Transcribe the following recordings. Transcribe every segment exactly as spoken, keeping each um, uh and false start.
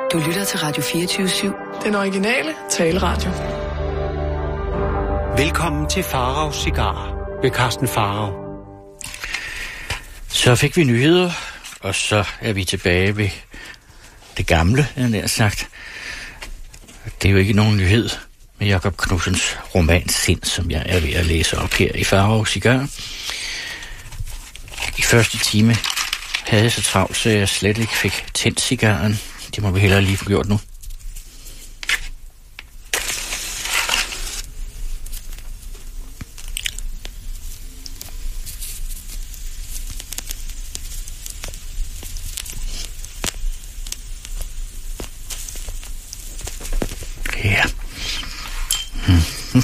Du lytter til Radio fireogtyve syv. Den originale taleradio. Velkommen til Faraos Cigarer ved Carsten Farao. Så fik vi nyheder, og så er vi tilbage ved det gamle, jeg nær sagt. Det er jo ikke nogen nyhed med Jakob Knudsens roman Sind, som jeg er ved at læse op her i Faraos Cigarer. I første time havde jeg så travlt, så jeg slet ikke fik tændt cigaren. Det må vi hellere lige få gjort nu. Ja. Hmm.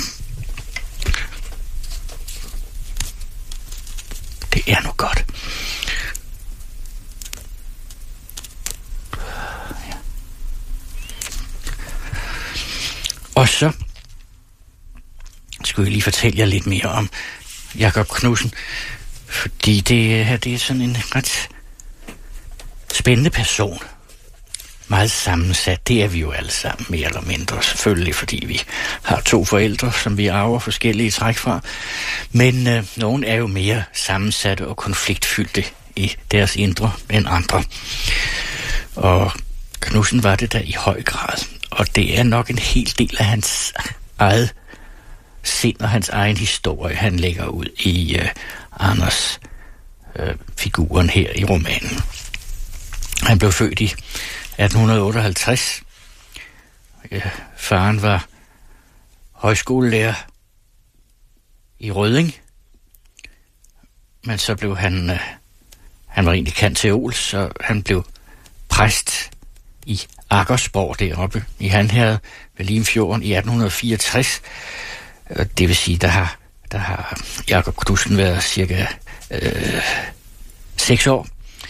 Det er nu godt. Og så skulle jeg lige fortælle jer lidt mere om Jakob Knudsen, fordi det her det er sådan en ret spændende person. Meget sammensat, det er vi jo alle sammen, mere eller mindre, selvfølgelig, fordi vi har to forældre, som vi arver forskellige træk fra. Men øh, nogen er jo mere sammensatte og konfliktfyldte i deres indre end andre. Og Knudsen var det der i høj grad. Og det er nok en hel del af hans eget sind og hans egen historie, han lægger ud i uh, Anders uh, figuren her i romanen. Han blev født i atten otteoghalvtreds. Uh, faren var højskolelærer i Rødding. Men så blev han, uh, han var egentlig kanteol, så han blev præst i Aggersborg deroppe i Hanherred ved Limfjorden i atten fireogtres. Det vil sige, der har, der har Jakob Knudsen været cirka øh, seks år.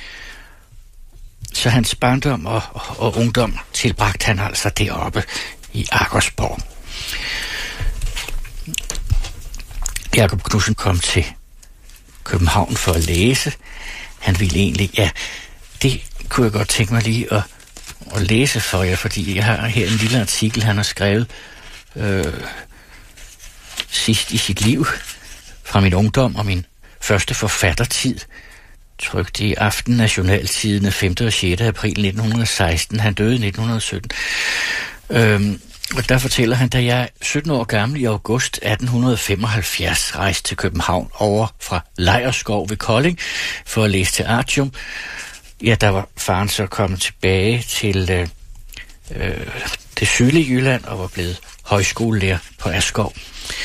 Så hans barndom og, og, og ungdom tilbragte han altså deroppe i Aggersborg. Jakob Knudsen kom til København for at læse. Han ville egentlig, ja, det kunne jeg godt tænke mig lige at og læse for jer, fordi jeg har her en lille artikel, han har skrevet øh, sidst i sit liv fra min ungdom og min første forfattertid, trykt i Aften Nationaltidende femte og sjette april nitten seksten. Han døde i nitten sytten. Øhm, og der fortæller han, da jeg sytten år gammel i august atten femoghalvfjerds rejste til København over fra Lejerskov ved Kolding for at læse til Artium. Ja, der var faren så kommet tilbage til øh, øh, det sydlige Jylland og var blevet højskolelærer på Askov.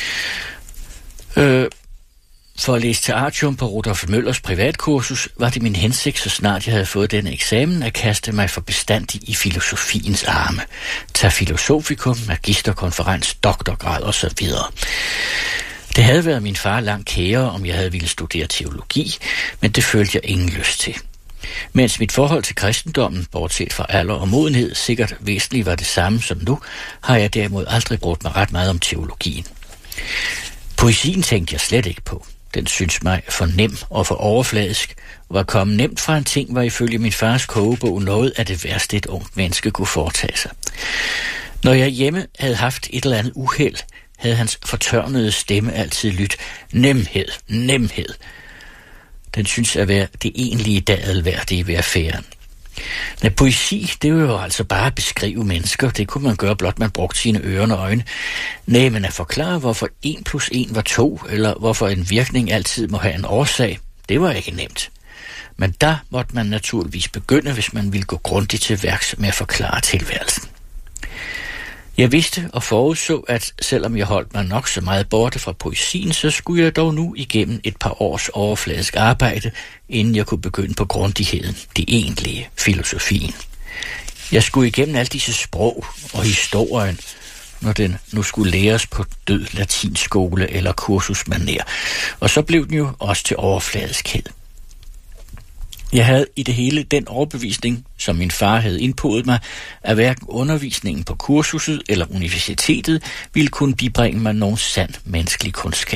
Øh, for at læse til Artium på Rudolf Møllers privatkursus var det min hensigt, så snart jeg havde fået denne eksamen, at kaste mig for bestandig i filosofiens arme. Tag filosofikum, magisterkonferens, doktorgrad og så videre. Det havde været min far langt kære, om jeg havde ville studere teologi, men det følte jeg ingen lyst til. Mens mit forhold til kristendommen, bortset fra alder og modenhed, sikkert væsentligt var det samme som nu, har jeg derimod aldrig brugt mig ret meget om teologien. Poesien tænkte jeg slet ikke på. Den synes mig for nem og for overfladisk, og var kommet nemt fra en ting, var ifølge min fars kogebog noget af det værste, et ungt menneske kunne foretage sig. Når jeg hjemme havde haft et eller andet uheld, havde hans fortørnede stemme altid lydt nemhed, nemhed. Den synes at være det egentlige dadelværdige ved affæren. Men poesi, det var jo altså bare at beskrive mennesker. Det kunne man gøre, blot man brugte sine ører og øjne. Nej, men at forklare, hvorfor en plus en var to, eller hvorfor en virkning altid må have en årsag, det var ikke nemt. Men der måtte man naturligvis begynde, hvis man ville gå grundigt til værks med at forklare tilværelsen. Jeg vidste og forudså, at selvom jeg holdt mig nok så meget borte fra poesien, så skulle jeg dog nu igennem et par års overfladisk arbejde, inden jeg kunne begynde på grundigheden, det egentlige, filosofien. Jeg skulle igennem alle disse sprog og historien, når den nu skulle læres på død latinskole eller kursusmanér, og så blev den jo også til overfladiskhed. Jeg havde i det hele den overbevisning, som min far havde indpodet mig, at hverken undervisningen på kursuset eller universitetet ville kunne bibringe mig nogen sand menneskelig kundskab.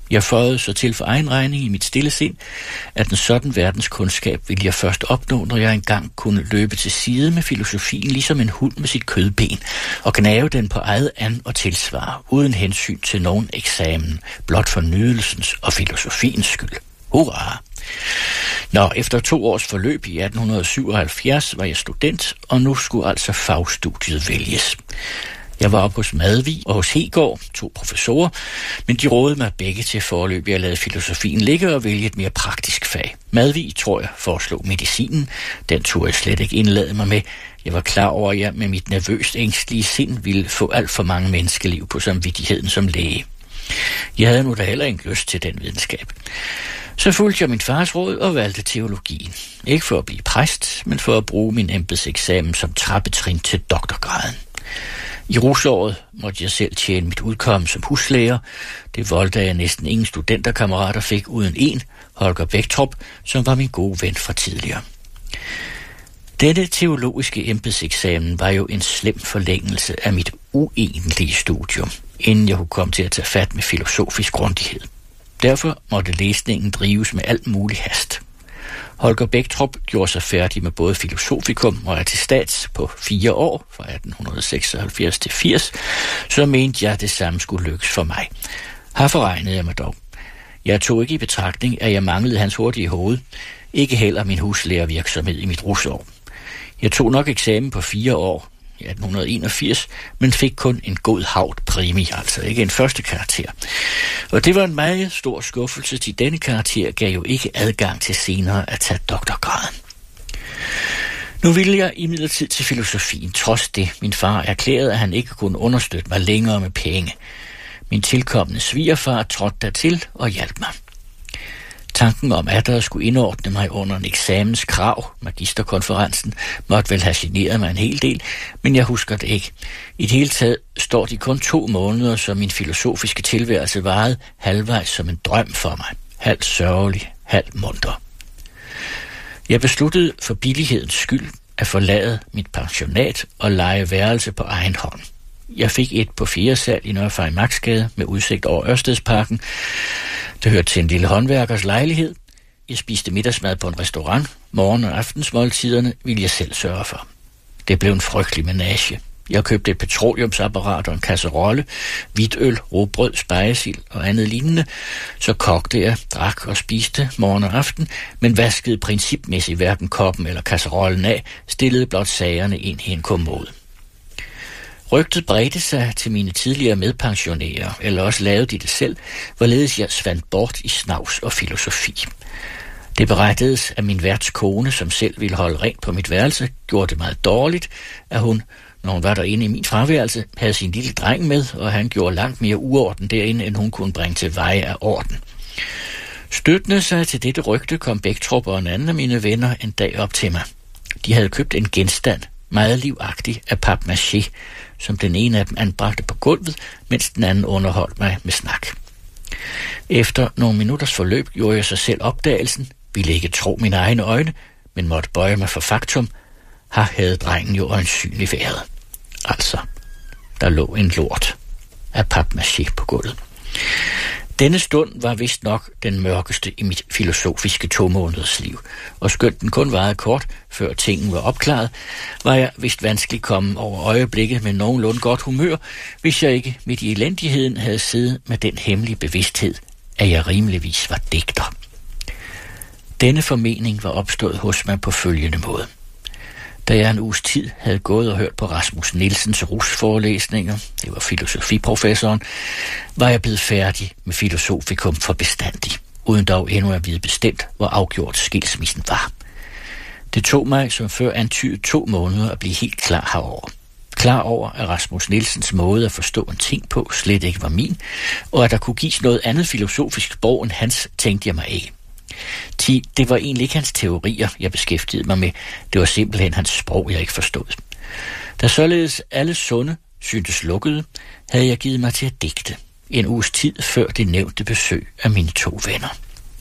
Jeg føjede så til for egen regning i mit stille sind, at en sådan verdenskundskab ville jeg først opnå, når jeg engang kunne løbe til side med filosofien, ligesom en hund med sit kødben, og gnave den på eget an og tilsvar, uden hensyn til nogen eksamen, blot for nydelsens og filosofiens skyld. Hurra! Nå, efter to års forløb i atten syvoghalvfjerds var jeg student, og nu skulle altså fagstudiet vælges. Jeg var oppe hos Madvig og hos Hegård, to professorer, men de rådede mig begge til forløb, jeg lavede filosofien ligge og vælge et mere praktisk fag. Madvig, tror jeg, foreslog medicinen. Den turde jeg slet ikke indlade mig med. Jeg var klar over, at jeg med mit nervøst ængstlige sind ville få alt for mange menneskeliv på samvittigheden som læge. Jeg havde nu da heller ikke lyst til den videnskab. Så fulgte jeg min fars råd og valgte teologien. Ikke for at blive præst, men for at bruge min embedseksamen som trappetrin til doktorgraden. I rusåret måtte jeg selv tjene mit udkomme som huslæger. Det voldte jeg næsten ingen studenterkammerater fik uden en, Holger Bæktrup, som var min gode ven fra tidligere. Denne teologiske embedseksamen var jo en slem forlængelse af mit uegentlige studium, inden jeg kunne komme til at tage fat med filosofisk grundighed. Derfor måtte læsningen drives med alt mulig hast. Holger Bæktrup gjorde sig færdig med både filosofikum og attestats på fire år, fra atten seksoghalvfjerds til firs, så mente jeg, at det samme skulle lykkes for mig. Her forregnede jeg mig dog. Jeg tog ikke i betragtning, at jeg manglede hans hurtige hoved, ikke heller min huslærervirksomhed i mit rusår. Jeg tog nok eksamen på fire år, i atten enogfirs, men fik kun en god havt præmie, altså ikke en første karakter. Og det var en meget stor skuffelse, til denne karakter gav jo ikke adgang til senere at tage doktorgraden. Nu ville jeg imidlertid til filosofien, trods det min far erklærede, at han ikke kunne understøtte mig længere med penge. Min tilkommende svigerfar trådte dertil og hjalp mig. Tanken om, at der skulle indordne mig under en eksamenskrav, magisterkonferencen, måtte vel have generet mig en hel del, men jeg husker det ikke. I det hele taget står de kun to måneder, som min filosofiske tilværelse varede, halvvejs som en drøm for mig. Halvt sørgelig, halvt munter. Jeg besluttede for billighedens skyld at forlade mit pensionat og leje værelse på egen hånd. Jeg fik et på fjerde sal i Nørre Farimagsgade med udsigt over Ørstedsparken. Det hørte til en lille håndværkers lejlighed. Jeg spiste middagsmad på en restaurant. Morgen- og aftensmåltiderne ville jeg selv sørge for. Det blev en frygtelig menage. Jeg købte et petroleumsapparat og en kasserolle, hvidtøl, råbrød, spegesild og andet lignende. Så kogte jeg, drak og spiste morgen og aften, men vaskede principmæssigt hverken koppen eller kasserollen af, stillede blot sagerne ind i en kommode. Rygtet bredte sig til mine tidligere medpensionærer, eller også lavede de det selv, hvorledes jeg svandt bort i snavs og filosofi. Det berettedes af min værts kone, som selv ville holde rent på mit værelse, gjorde det meget dårligt, at hun, når hun var derinde i min fraværelse, havde sin lille dreng med, og han gjorde langt mere uorden derinde, end hun kunne bringe til veje af orden. Støttende sig til dette rygte kom Bæktrup og en anden af mine venner en dag op til mig. De havde købt en genstand, meget livagtig af papmaché, som den ene af dem anbragte på gulvet, mens den anden underholdt mig med snak. Efter nogle minutters forløb gjorde jeg sig selv opdagelsen, ville ikke tro mine egne øjne, men måtte bøje mig for faktum. Her havde drengen jo øjensynligt været. Altså, der lå en lort af papmaché på gulvet. Denne stund var vist nok den mørkeste i mit filosofiske to måneders liv, og skønt den kun varede kort, før tingen var opklaret, var jeg vist vanskeligt kommet over øjeblikket med nogenlunde godt humør, hvis jeg ikke midt i elendigheden havde siddet med den hemmelige bevidsthed, at jeg rimeligvis var digter. Denne formening var opstået hos mig på følgende måde. Da jeg en uges tid havde gået og hørt på Rasmus Nielsens rusforelæsninger, det var filosofiprofessoren, var jeg blevet færdig med filosofikum for bestandig, uden dog endnu at vide bestemt, hvor afgjort skilsmissen var. Det tog mig, som før antydet, to måneder at blive helt klar herover. Klar over, at Rasmus Nielsens måde at forstå en ting på slet ikke var min, og at der kunne gives noget andet filosofisk sprog end hans, tænkte jeg mig ikke. Ti, det var egentlig ikke hans teorier, jeg beskæftigede mig med. Det var simpelthen hans sprog, jeg ikke forstod. Da således alle sunde syntes lukkede, havde jeg givet mig til at digte. En uges tid før det nævnte besøg af mine to venner.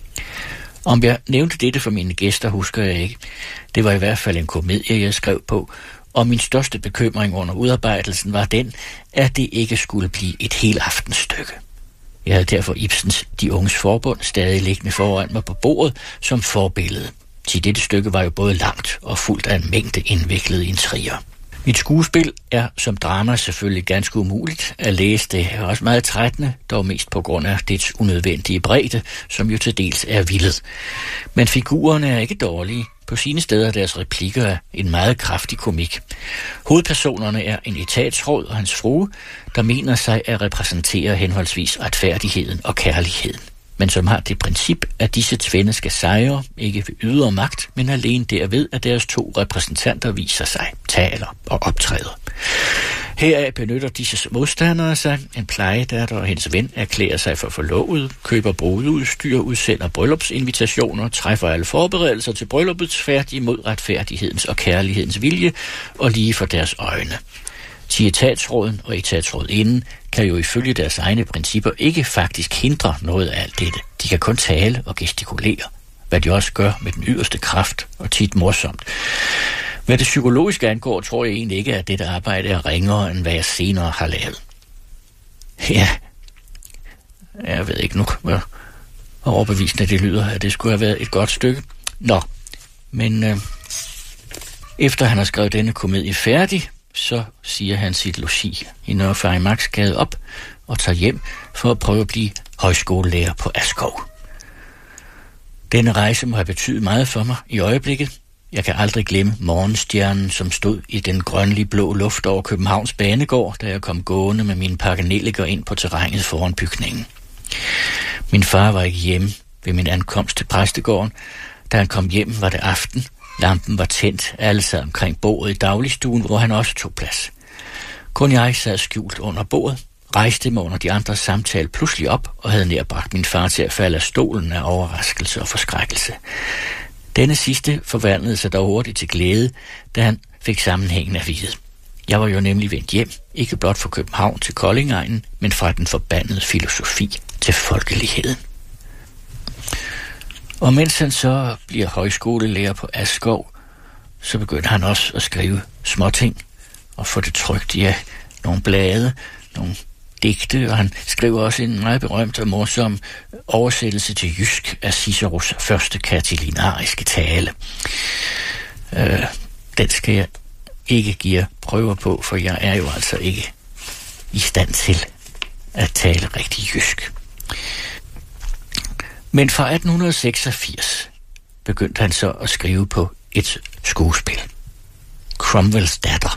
Om jeg nævnte dette for mine gæster, husker jeg ikke. Det var i hvert fald en komedie, jeg skrev på, og min største bekymring under udarbejdelsen var den, at det ikke skulle blive et helt aftenstykke. Jeg havde derfor Ibsens De Unges Forbund stadig liggende foran mig på bordet som forbillede. Til dette stykke var jo både langt og fuldt af en mængde indviklede intriger. Mit skuespil er som drama selvfølgelig ganske umuligt at læse. Det er også meget trættende, dog mest på grund af dets unødvendige bredde, som jo til dels er vildet. Men figurerne er ikke dårlige. På sine steder deres replikker er en meget kraftig komik. Hovedpersonerne er en etatsråd og hans frue, der mener sig at repræsentere henholdsvis retfærdigheden og kærligheden, men som har det princip, at disse tvinde skal sejre, ikke ved ydre magt, men alene derved, at deres to repræsentanter viser sig, taler og optræder. Heraf benytter disse modstandere sig. En plejedatter og hendes ven erklærer sig for forlovet, køber brudeudstyr, udsender bryllupsinvitationer, træffer alle forberedelser til brylluppet færdige mod retfærdighedens og kærlighedens vilje og lige for deres øjne. Til etatsråden og etatsrådinden kan jo ifølge deres egne principper ikke faktisk hindre noget af alt dette. De kan kun tale og gestikulere, hvad de også gør med den yderste kraft og tit morsomt. Hvad det psykologiske angår, tror jeg egentlig ikke, at dette arbejde er ringere, end hvad jeg senere har lavet. Ja, jeg ved ikke nu, hvor overbevisende det lyder, at det skulle have været et godt stykke. Nå, men øh, efter han har skrevet denne komedie færdig, så siger han sit logi i Nørre Farimagsgade op og tager hjem for at prøve at blive højskolelærer på Askov. Denne rejse må have betydet meget for mig i øjeblikket. Jeg kan aldrig glemme morgenstjernen, som stod i den grønlige blå luft over Københavns Banegård, da jeg kom gående med mine pakkenelliker ind på terrænet foran bygningen. Min far var ikke hjemme ved min ankomst til præstegården. Da han kom hjem, var det aften. Lampen var tændt, alle sad omkring bordet i dagligstuen, hvor han også tog plads. Kun jeg sad skjult under bordet, rejste mig under de andres samtale pludselig op og havde nærbragt min far til at falde af stolen af overraskelse og forskrækkelse. Denne sidste forvandlede sig dog hurtigt til glæde, da han fik sammenhængen at vide. Jeg var jo nemlig vendt hjem, ikke blot fra København til Koldingegnen, men fra den forbandede filosofi til folkeligheden. Og mens han så bliver højskolelærer på Askov, så begynder han også at skrive småting og få det trykt i nogle blade, nogle digte, og han skriver også en meget berømt og morsom oversættelse til jysk af Ciceros første katilinariske tale. Øh, den skal jeg ikke give prøver på, for jeg er jo altså ikke i stand til at tale rigtig jysk. Men fra atten seksogfirs begyndte han så at skrive på et skuespil. Cromwells datter.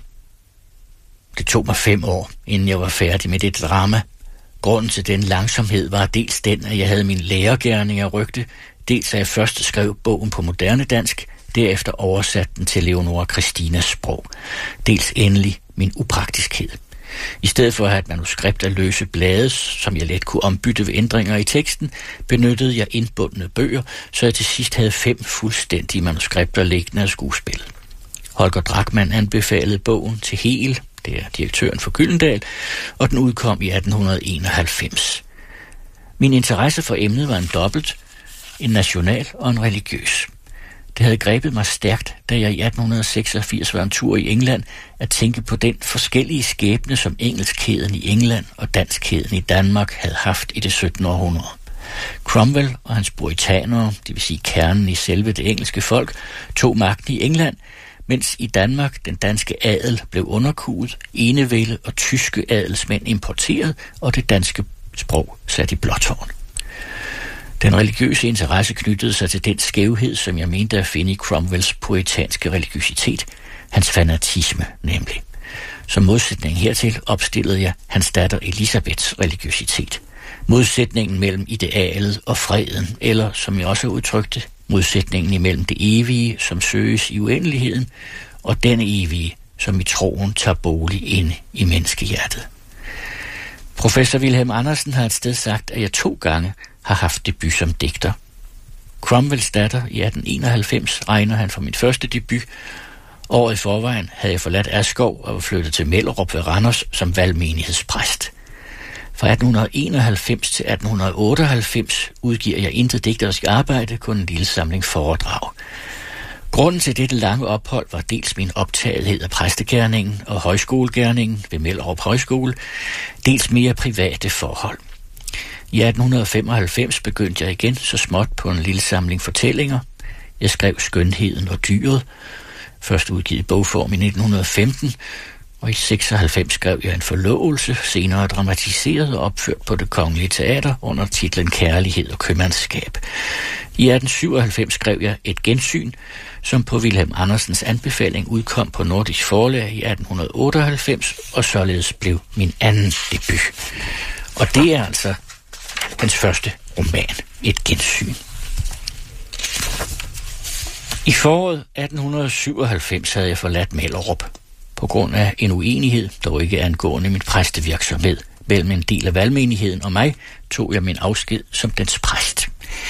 Det tog mig fem år, inden jeg var færdig med det drama. Grunden til den langsomhed var dels den, at jeg havde min lærergerning af rygte, dels at jeg først skrev bogen på moderne dansk, derefter oversat den til Leonora Christinas sprog. Dels endelig min upraktiskhed. I stedet for at have et manuskript af løse blade, som jeg let kunne ombytte ved ændringer i teksten, benyttede jeg indbundne bøger, så jeg til sidst havde fem fuldstændige manuskripter liggende af skuespillet. Holger Drachmann anbefalede bogen til Hel, det er direktøren for Gyldendal, og den udkom i atten enoghalvfems. Min interesse for emnet var en dobbelt, en national og en religiøs. Det havde grebet mig stærkt, da jeg i atten seksogfirs var en tur i England at tænke på den forskellige skæbne, som engelskheden i England og danskheden i Danmark havde haft i det syttende århundrede. Cromwell og hans puritanere, det vil sige kernen i selve det engelske folk, tog magten i England, mens i Danmark den danske adel blev underkuet, enevælde og tyske adelsmænd importeret, og det danske sprog sat i blåtårn. Den religiøse interesse knyttede sig til den skævhed, som jeg mente at finde i Cromwells puritanske religiøsitet, hans fanatisme nemlig. Som modsætning hertil opstillede jeg hans datter Elisabeths religiøsitet. Modsætningen mellem idealet og freden, eller som jeg også udtrykte, modsætningen imellem det evige, som søges i uendeligheden, og den evige, som i troen tager bolig inde i menneskehjertet. Professor Wilhelm Andersen har et sted sagt, at jeg to gange har haft debut som digter. Cromwells datter i atten enoghalvfems regner han for min første debut. Året i forvejen havde jeg forladt Askov og var flyttet til Mellerup ved Randers som valgmenighedspræst. Fra atten enoghalvfems til atten otteoghalvfems udgiver jeg intet digterisk arbejde, kun en lille samling foredrag. Grunden til dette lange ophold var dels min optagethed af præstegerningen og højskolegerningen ved Mellerup Højskole, dels mere private forhold. I atten femoghalvfems begyndte jeg igen så småt på en lille samling fortællinger. Jeg skrev Skønheden og dyret, først udgivet i bogform i nitten femten, og i seksoghalvfems skrev jeg En forlovelse, senere dramatiseret og opført på Det Kongelige Teater under titlen Kærlighed og købmandskab. I atten syvoghalvfems skrev jeg Et gensyn, som på Vilhelm Andersens anbefaling udkom på Nordisk Forlag i atten otteoghalvfems, og således blev min anden debut. Og det er altså hans første roman, Et gensyn. I foråret atten syvoghalvfems havde jeg forladt Mellerup. På grund af en uenighed, dog ikke angående min præstevirksomhed, mellem en del af valgmenigheden og mig, tog jeg min afsked som dens præst.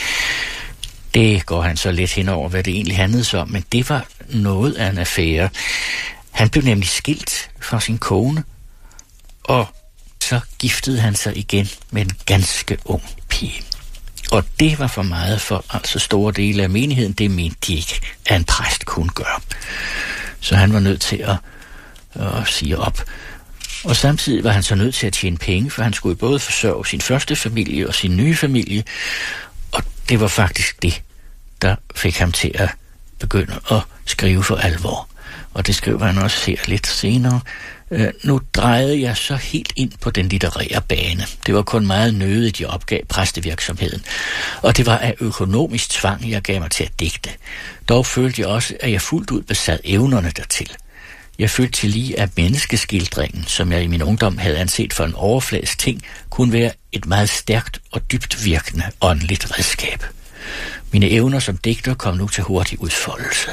Det går han så lidt hen over, hvad det egentlig handlede sig om, men det var noget af en affære. Han blev nemlig skilt fra sin kone, og så giftede han sig igen med en ganske ung pige. Og det var for meget for altså store dele af menigheden. Det mente de ikke, at en præst kunne gøre. Så han var nødt til at, at sige op. Og samtidig var han så nødt til at tjene penge, for han skulle både forsørge sin første familie og sin nye familie. Og det var faktisk det, der fik ham til at begynde at skrive for alvor. Og det skriver han også her lidt senere. Øh, nu drejede jeg så helt ind på den litterære bane. Det var kun meget nødigt, jeg opgav præstevirksomheden. Og det var af økonomisk tvang, jeg gav mig til at digte. Dog følte jeg også, at jeg fuldt ud besad evnerne dertil. Jeg følte til lige, at menneskeskildringen, som jeg i min ungdom havde anset for en overfladisk ting, kunne være et meget stærkt og dybt virkende åndeligt redskab. Mine evner som digter kom nu til hurtig udfoldelse.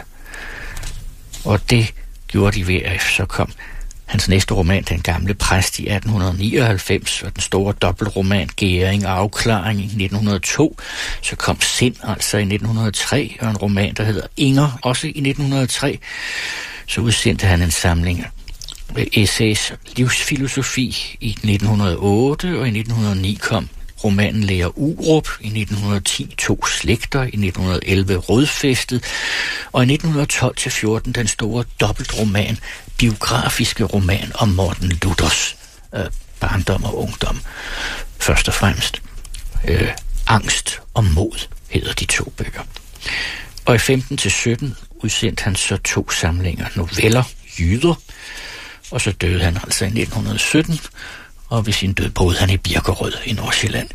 Og det gjorde de ved, at så kom hans næste roman, Den gamle præst, i atten nioghalvfems, og den store dobbeltroman, Gæring og afklaring, i nitten hundrede og to. Så kom Sind, altså i nitten hundrede og tre, og en roman, der hedder Inger, også i nitten hundrede og tre. Så udsendte han en samling med essays livsfilosofi i nitten hundrede og otte, og i nitten hundrede og ni kom romanen Lærer Urup, i nitten hundrede og ti To slægter, i nitten hundrede og elleve Rødfæstet, og i nitten hundrede og tolv til fjorten den store dobbeltroman, biografiske roman om Morten Luthers øh, barndom og ungdom. Først og fremmest øh, Angst og mod hedder de to bøger. Og i femten til sytten udsendte han så to samlinger noveller, Jyder, og så døde han altså i nitten hundrede og sytten, og ved sin død boede han i Birkerød i Nordsjælland.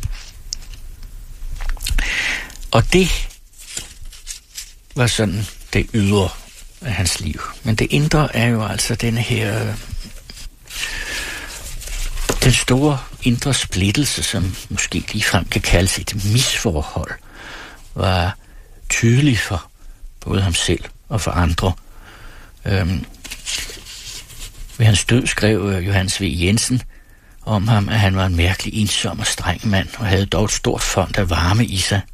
Og det var sådan det ydre af hans liv. Men det indre er jo altså denne her, den store indre splittelse, som måske ligefrem kan kaldes et misforhold, var tydelig for både ham selv og for andre. Øhm, ved hans død skrev Johannes V. Jensen om ham, at han var en mærkelig ensom og streng mand, og havde dog et stort fond af varme i sig.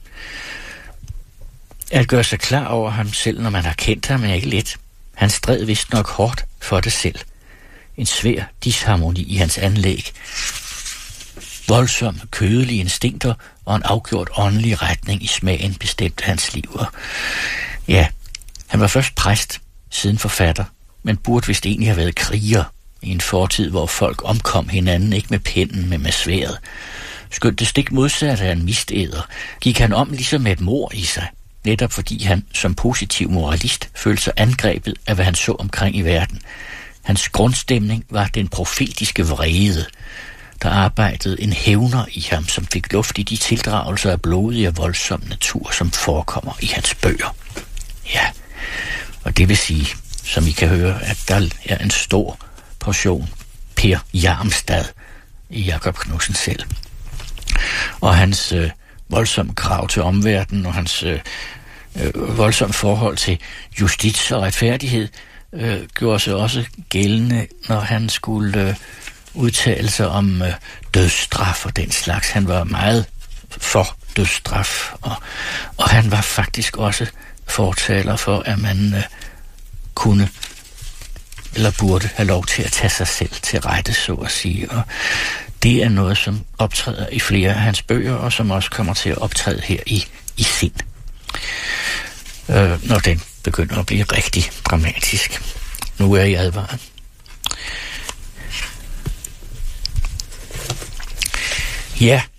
At gøre sig klar over ham selv, når man har kendt ham, er ikke let. Han stred vist nok hårdt for det selv. En svær disharmoni i hans anlæg. Voldsomme, kødelige instinkter og en afgjort åndelig retning i smagen bestemte hans liv. Og ja, han var først præst, siden forfatter, men burde vist egentlig have været kriger i en fortid, hvor folk omkom hinanden, ikke med pennen, men med sværdet. Skønt det stik modsatte af en mistæder, gik han om ligesom med et mord i sig, netop fordi han som positiv moralist følte sig angrebet af, hvad han så omkring i verden. Hans grundstemning var den profetiske vrede. Der arbejdede en hævner i ham, som fik luft i de tildragelser af blodig og voldsom natur, som forekommer i hans bøger. Ja, og det vil sige, som I kan høre, at der er en stor portion Per Hjarmstad i Jakob Knudsen selv. Og hans øh, voldsomme krav til omverdenen og hans øh, øh, voldsomme forhold til justits og retfærdighed øh, gjorde sig også gældende, når han skulle øh, udtale sig om øh, dødsstraf og den slags. Han var meget for dødsstraf, og, og han var faktisk også fortaler for, at man øh, kunne eller burde have lov til at tage sig selv til rette, så at sige. Og det er noget, som optræder i flere af hans bøger, og som også kommer til at optræde her i, i Sind, øh, når den begynder at blive rigtig dramatisk. Nu er jeg advaret. Ja,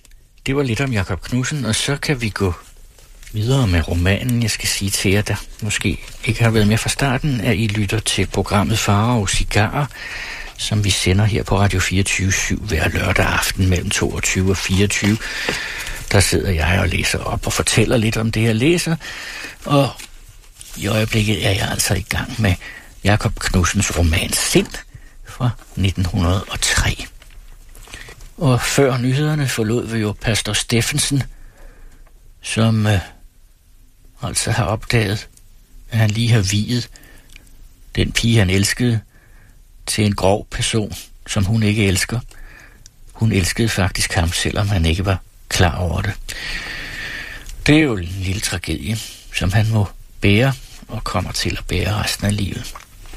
Det var lidt om Jakob Knudsen, og så kan vi gå videre med romanen. Jeg skal sige til jer, der måske ikke har været med fra starten, at I lytter til programmet Farer og Cigarer, som vi sender her på Radio fireogtyve syv hver lørdag aften mellem toogtyve og fireogtyve. Der sidder jeg og læser op og fortæller lidt om det, jeg læser, og i øjeblikket er jeg altså i gang med Jakob Knudsens roman Sind fra nitten hundrede og tre. Og før nyhederne forlod vi jo pastor Steffensen, som øh, altså har opdaget, at han lige har viet den pige, han elskede, til en grov person, som hun ikke elsker. Hun elskede faktisk ham, selvom han ikke var klar over det. Det er jo en lille tragedie, som han må bære og kommer til at bære resten af livet.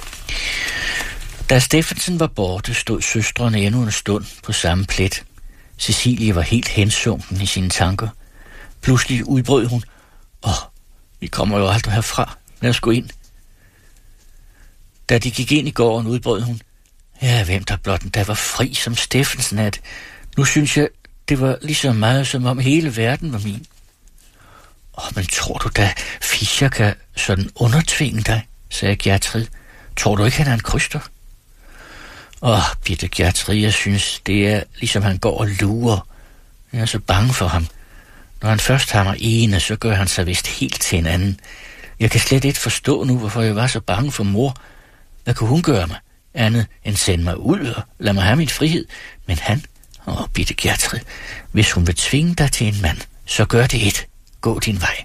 Da Steffensen var borte, stod søstrene endnu en stund på samme plet. Cecilie var helt hensunken i sine tanker. Pludselig udbrød hun: Åh, vi kommer jo aldrig herfra. Lad os gå ind. Da de gik ind i gården, udbrød hun: Ja, hvem der blot der var fri som Steffensen at. Nu synes jeg, det var lige så meget, som om hele verden var min. Åh, men tror du da, Fischer kan sådan undertvinge dig, sagde Gertrud. Tror du ikke, han er en kryster? Åh, Birte Gertrud, jeg synes, det er ligesom han går og lurer. Jeg er så bange for ham. Når han først har mig ene, så gør han sig vist helt til en anden. Jeg kan slet ikke forstå nu, hvorfor jeg var så bange for mor. Hvad kunne hun gøre mig? Andet end sende mig ud og lad mig have min frihed. Men han, åh, Birte Gertrud, hvis hun vil tvinge dig til en mand, så gør det et. Gå din vej.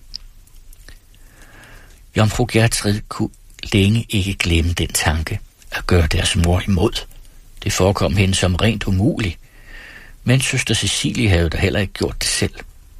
Jomfru Gertrud kunne længe ikke glemme den tanke at gøre deres mor imod. Det forekom hende som rent umuligt, men søster Cecilie havde da heller ikke gjort det selv.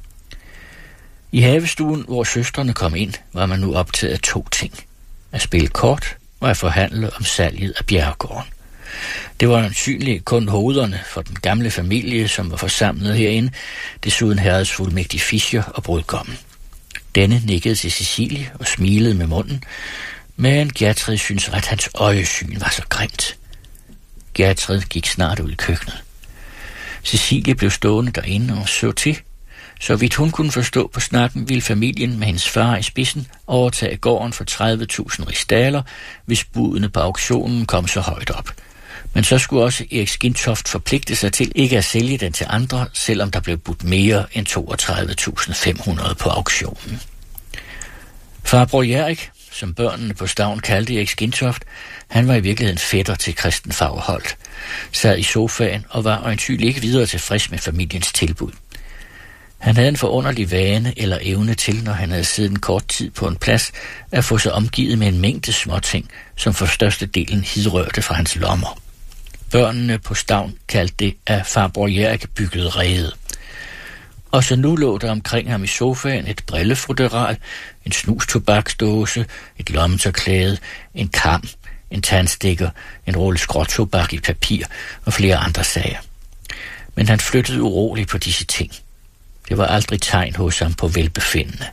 I havestuen, hvor søstrene kom ind, var man nu optaget af to ting: at spille kort og at forhandle om salget af bjergården. Det var ansynligt kun hovederne for den gamle familie, som var forsamlet herinde, desuden herredsfuldmægtig Fischer og brudgommen. Denne nikkede til Cecilie og smilede med munden, men Gertrud syntes, at hans øjesyn var så grimt. Gertrud gik snart ud i køkkenet. Cecilie blev stående derinde og så til. Så vidt hun kunne forstå på snakken, ville familien med hendes far i spidsen overtage gården for tredive tusind rigsdaler, hvis budene på auktionen kom så højt op. Men så skulle også Erik Skintoft forpligte sig til ikke at sælge den til andre, selvom der blev budt mere end toogtredive tusind fem hundrede på auktionen. Farbror Erik, som børnene på Stavn kaldte Erik Skintoft, han var i virkeligheden fætter til Christen Fagerholt, sad i sofaen og var øjensynligt ikke videre tilfreds med familiens tilbud. Han havde en forunderlig vane eller evne til, når han havde siddet en kort tid på en plads, at få sig omgivet med en mængde småting, som for størstedelen hidrørte fra hans lommer. Børnene på Stavn kaldte det, at farbror Erik byggede rede. Og så nu lå der omkring ham i sofaen et brillefruderal, en snustobaksdåse, et lommetørklæde, en kam, en tandstikker, en rulle skråtobak i papir og flere andre sager. Men han flyttede uroligt på disse ting. Det var aldrig tegn hos ham på velbefindende.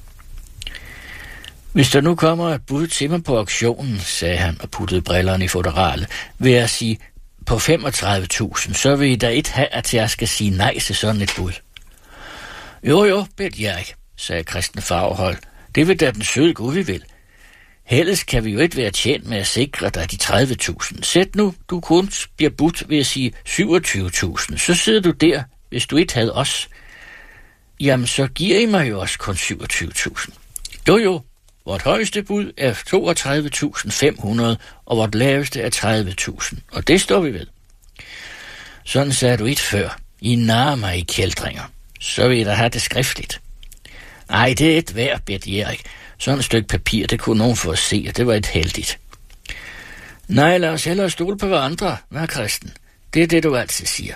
Hvis der nu kommer et bud til mig på auktionen, sagde han og puttede brillerne i foderalet, vil jeg sige, på femogtredive tusind, så vil I da ikke have, at jeg skal sige nej til sådan et bud. Jo, jo, bedt jeg ikke, sagde Christen Fagerholt. Det vil da den søde Gud, vi vil. Helst kan vi jo ikke være tjent med at sikre dig de tredive tusind. Sæt nu, du kun bliver budt ved at sige syvogtyve tusind, så sidder du der, hvis du ikke havde os. Jamen, så giver I mig jo også kun syvogtyve tusind. Jo, jo, vort højeste bud er toogtredive tusind fem hundrede, og vort laveste er tredive tusind, og det står vi ved. Sådan sagde du ikke før. I narrer mig i kældringer. Så vil I da have det skriftligt. Ej, det er et værd, bedte Erik. Sådan et stykke papir, det kunne nogen få at se, og det var et heldigt. Nej, lad os hellere stole på hverandre, hvad Christen? Det er det, du altid siger.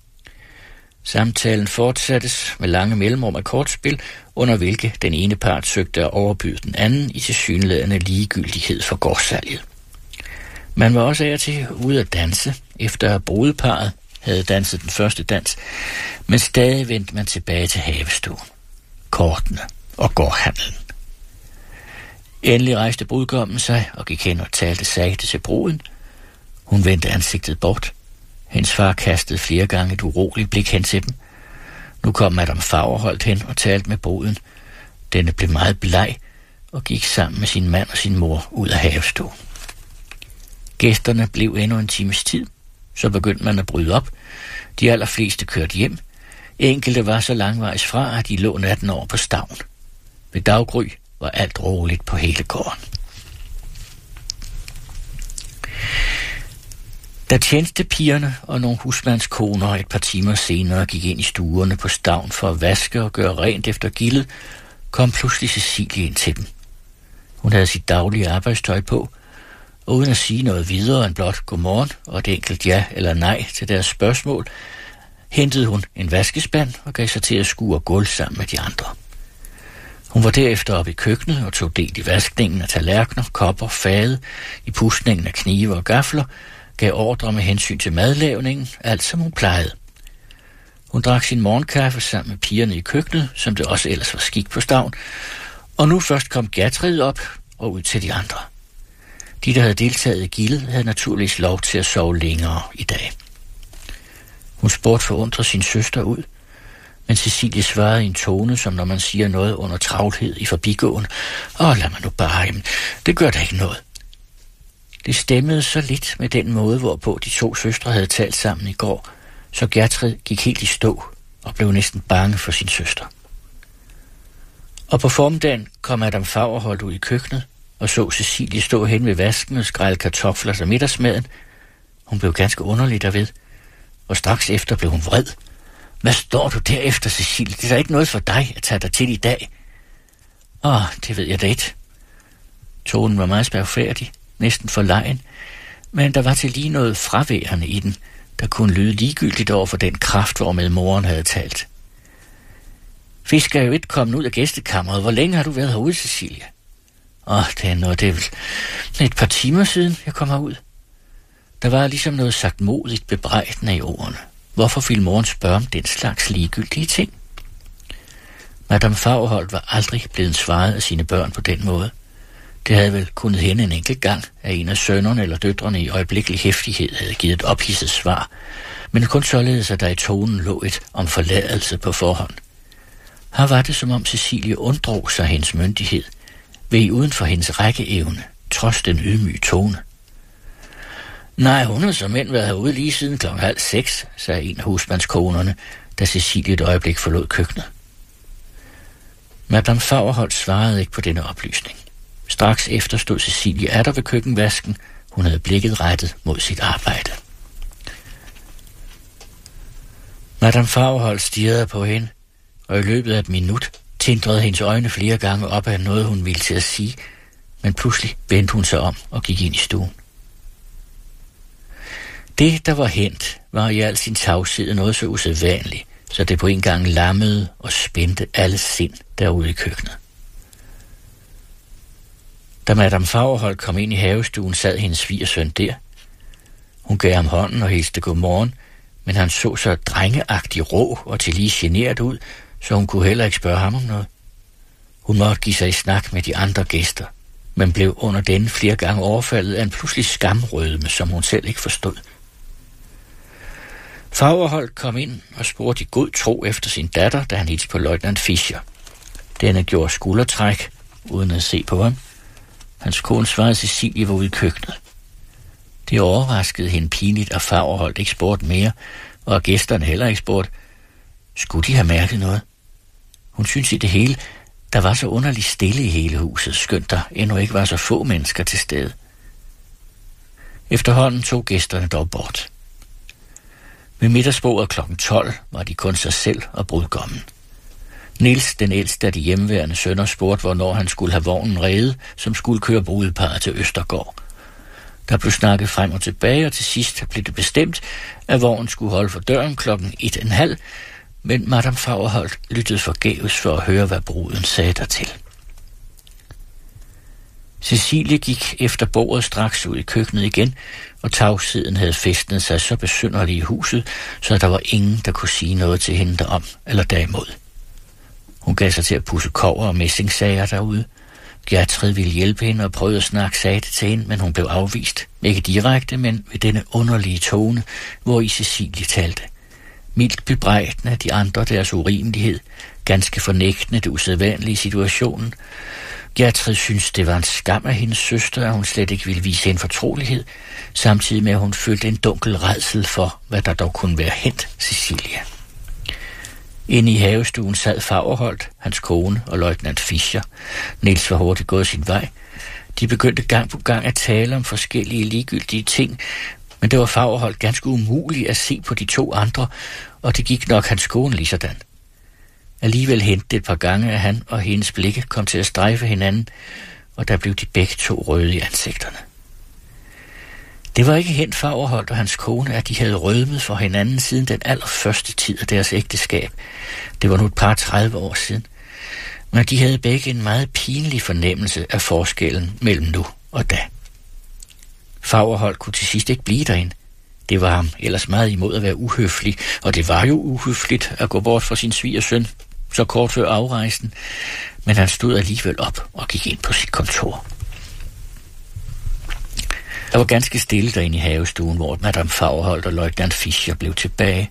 Samtalen fortsattes med lange mellemrum af kortspil, under hvilke den ene part søgte at overbyde den anden i tilsyneladende ligegyldighed for gårdsalget. Man var også af til ude at danse, efter at brudeparret havde danset den første dans, men stadig vendte man tilbage til havestuen, kortene og gårdhandlen. Endelig rejste brudgommen sig og gik hen og talte sagte til bruden. Hun vendte ansigtet bort. Hendes far kastede flere gange et uroligt blik hen til dem. Nu kom Madame Fagerholt hen og talte med bruden. Denne blev meget bleg og gik sammen med sin mand og sin mor ud af havestuen. Gæsterne blev endnu en times tid. Så begyndte man at bryde op. De allerfleste kørte hjem. Enkelte var så langvejs fra, at de lå natten over på stavn. Ved daggry var alt roligt på hele gården. Da tjenestepigerne og nogle husmandskoner et par timer senere gik ind i stuerne på stavn for at vaske og gøre rent efter gildet, kom pludselig Cecilie ind til dem. Hun havde sit daglige arbejdstøj på, og uden at sige noget videre end blot godmorgen og et enkelt ja eller nej til deres spørgsmål, hentede hun en vaskespand og gav sig til at skure gulv sammen med de andre. Hun var derefter oppe i køkkenet og tog del i vaskningen af tallerkener, kopper, fade, i pudsningen af knive og gafler, gav ordre med hensyn til madlavningen, alt som hun plejede. Hun drak sin morgenkaffe sammen med pigerne i køkkenet, som det også ellers var skik på stavn, og nu først kom Gertrud op og ud til de andre. De, der havde deltaget i gildet, havde naturligvis lov til at sove længere i dag. Hun spurgte forundret sin søster ud, men Cecilie svarede i en tone, som når man siger noget under travlhed i forbigåen. Åh, lad mig nu bare, jamen, det gør da ikke noget. Det stemmede så lidt med den måde, hvorpå de to søstre havde talt sammen i går, så Gertrud gik helt i stå og blev næsten bange for sin søster. Og på formiddagen kom Madame Fagerholt ud i køkkenet og så Cecilie stå hen ved vasken og skrælle kartofler til middagsmaden. Hun blev ganske underlig derved, og straks efter blev hun vred. Hvad står du derefter, Cecilie? Det er da ikke noget for dig at tage dig til i dag. Åh, det ved jeg da ikke. Tonen var meget spærfærdig, næsten forlegen, men der var til lige noget fraværende i den, der kunne lyde ligegyldigt over for den kraft, hvormed moren havde talt. Vi skal jo ikke komme ud af gæstekammeret. Hvor længe har du været herude, Cecilie? Åh, det er noget, det er vel et par timer siden, jeg kom herud. Der var ligesom noget sagt modigt bebrejdende i ordene. Hvorfor ville moren spørge om den slags ligegyldige ting? Madame Fagerholt var aldrig blevet svaret af sine børn på den måde. Det havde vel kunnet hende en enkelt gang, at en af sønnerne eller døtrene i øjeblikkelig hæftighed havde givet et ophidset svar, men kun således, at der i tonen lå et om forladelse på forhånd. Her var det, som om Cecilie undrog sig hendes myndighed, ved uden for hendes rækkeevne, trods den ydmyge tone. Nej, hun har som mænd været herude lige siden klokken halv seks, sagde en af husmandskonerne, da Cecilie et øjeblik forlod køkkenet. Madame Fagerholt svarede ikke på denne oplysning. Straks efter stod Cecilie atter ved køkkenvasken. Hun havde blikket rettet mod sit arbejde. Madame Fagerholt stirrede på hende, og i løbet af et minut tindrede hendes øjne flere gange op af noget, hun ville til at sige, men pludselig vendte hun sig om og gik ind i stuen. Det, der var hent, var i al sin tavshed noget så usædvanligt, så det på en gang lammede og spændte alle sind derude i køkkenet. Da Madame Fagerholt kom ind i havestuen, sad hendes svigersøn der. Hun gav ham hånden og hilste godmorgen, men han så så drengeagtig rå og til lige generet ud, så hun kunne heller ikke spørge ham om noget. Hun måtte give sig i snak med de andre gæster, men blev under denne flere gange overfaldet af en pludselig skamrødme, som hun selv ikke forstod. Fagerholt kom ind og spurgte i god tro efter sin datter, da han hilste på løjtnant Fischer. Denne gjorde skuldertræk, uden at se på ham. Hans kone svarede, at Cecilie var ude i køkkenet. Det overraskede hende pinligt, at Fagerholt ikke spurgte mere, og at gæsterne heller ikke spurgte. Skulle de have mærket noget? Hun syntes i det hele, der var så underligt stille i hele huset, skønt der endnu ikke var så få mennesker til stede. Efterhånden tog gæsterne dog bort. Ved middagsbordet klokken tolv var de kun sig selv og brudgommen. Niels, den ældste af de hjemmeværende sønner, spurgte, hvornår han skulle have vognen redet, som skulle køre brudeparret til Østergård. Der blev snakket frem og tilbage, og til sidst blev det bestemt, at vognen skulle holde for døren klokken et en halv, men Madame Fagerholt lyttede forgæves for at høre, hvad bruden sagde dertil. Cecilie gik efter bordet straks ud i køkkenet igen, og tavsheden havde fæstnet sig så besynderligt i huset, så der var ingen, der kunne sige noget til hende derom eller derimod. Hun gav sig til at pudse kobber og messingsager derude. Gertrud ville hjælpe hende og prøvede at snakke sagte til hende, men hun blev afvist. Ikke direkte, men ved denne underlige tone, hvor i Cecilie talte. mildt bebrejdende af de andre deres urimelighed, ganske fornægtende det usædvanlige i situationen. Gertrud synes, det var en skam af hendes søster, at hun slet ikke ville vise en fortrolighed, samtidig med, at hun følte en dunkel rædsel for, hvad der dog kunne være hent Cecilia. Inde i havestuen sad Fagerholt, hans kone og løjtnant Fischer. Niels var hurtigt gået sin vej. De begyndte gang på gang at tale om forskellige ligegyldige ting, men det var Fagerholt ganske umuligt at se på de to andre, og det gik nok hans kone lige sådan. Alligevel hentede det et par gange, at han og hendes blikke kom til at strejfe hinanden, og der blev de begge to røde i ansigterne. Det var ikke hent Fagerholt og hans kone, at de havde rødmet for hinanden siden den allerførste tid af deres ægteskab. Det var nu et par tredive år siden. Men de havde begge en meget pinlig fornemmelse af forskellen mellem nu og da. Fagerholt kunne til sidst ikke blive derinde. Det var ham ellers meget imod at være uhøflig, og det var jo uhøfligt at gå bort fra sin svigersøn så kort før afrejsen, men han stod alligevel op og gik ind på sit kontor. Der var ganske stille derinde i havestuen, hvor Madame Fagerholt og løjtnant Fischer blev tilbage.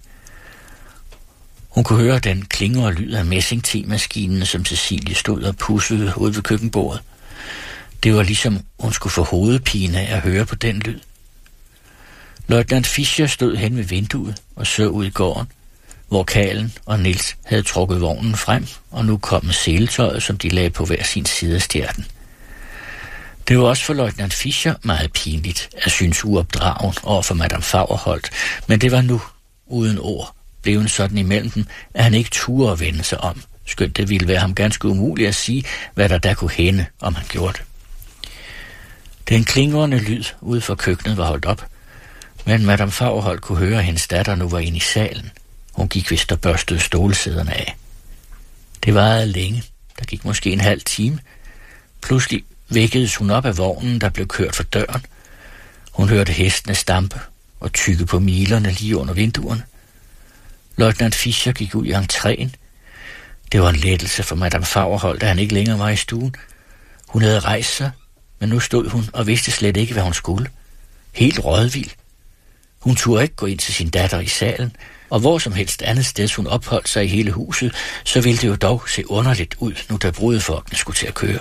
Hun kunne høre den klingre lyd af messingtemaskinen, som Cecilie stod og pudsede ude ved køkkenbordet. Det var ligesom, hun skulle få hovedpine af at høre på den lyd. Løjtnant Fischer stod hen ved vinduet og så ud i gården, hvor Karlen og Niels havde trukket vognen frem, og nu kom med seletøjet, som de lagde på hver sin side af stjerten. Det var også for løjtnant Fischer meget pinligt at synes uopdragen over for Madame Fagerholt, men det var nu, uden ord, blevet sådan imellem dem, at han ikke turde at vende sig om, skønt det ville være ham ganske umuligt at sige, hvad der der kunne hænde, om han gjorde det. Den klingrende lyd ude for køkkenet var holdt op, men Madame Fagerholt kunne høre, at hendes datter nu var inde i salen. Hun gik vist og børstede stolsæderne af. Det varede længe. Der gik måske en halv time. Pludselig vækkedes hun op af vognen, der blev kørt for døren. Hun hørte hestene stampe og tykke på milerne lige under vinduerne. Løjtnant Fischer gik ud i entréen. Det var en lettelse for Madame Fagerholt, da han ikke længere var i stuen. Hun havde rejst sig, men nu stod hun og vidste slet ikke, hvad hun skulle. Helt rådvild. Hun turde ikke gå ind til sin datter i salen, og hvor som helst andet sted hun opholdt sig i hele huset, så ville det jo dog se underligt ud, nu da brudefolkene skulle til at køre.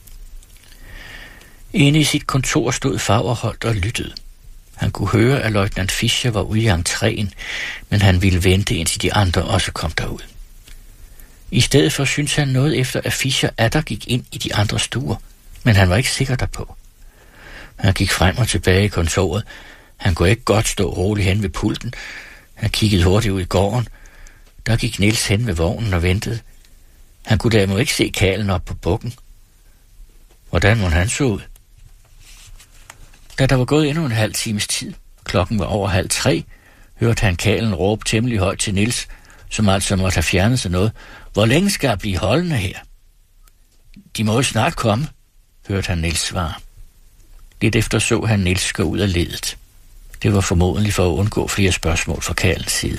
Inde i sit kontor stod Fagerholt og lyttede. Han kunne høre, at løjtnant Fischer var ude i entréen, men han ville vente, indtil de andre også kom derud. I stedet for syntes han noget efter, at Fischer atter gik ind i de andre stuer, men han var ikke sikker derpå. Han gik frem og tilbage i kontoret. Han kunne ikke godt stå roligt hen ved pulten. Han kiggede hurtigt ud i gården. Der gik Niels hen ved vognen og ventede. Han kunne derimod ikke se Karlen op på bukken. Hvordan må han så ud? Da der var gået endnu en halv times tid, klokken var over halv tre, hørte han Karlen råbe temmelig højt til Niels, som altså måtte have fjernet sig noget. Hvor længe skal jeg blive holdende her? De må jo snart komme, hørte han Niels svare. Lidt efter så han Niels gå ud af ledet. Det var formodentlig for at undgå flere spørgsmål fra Karlens side.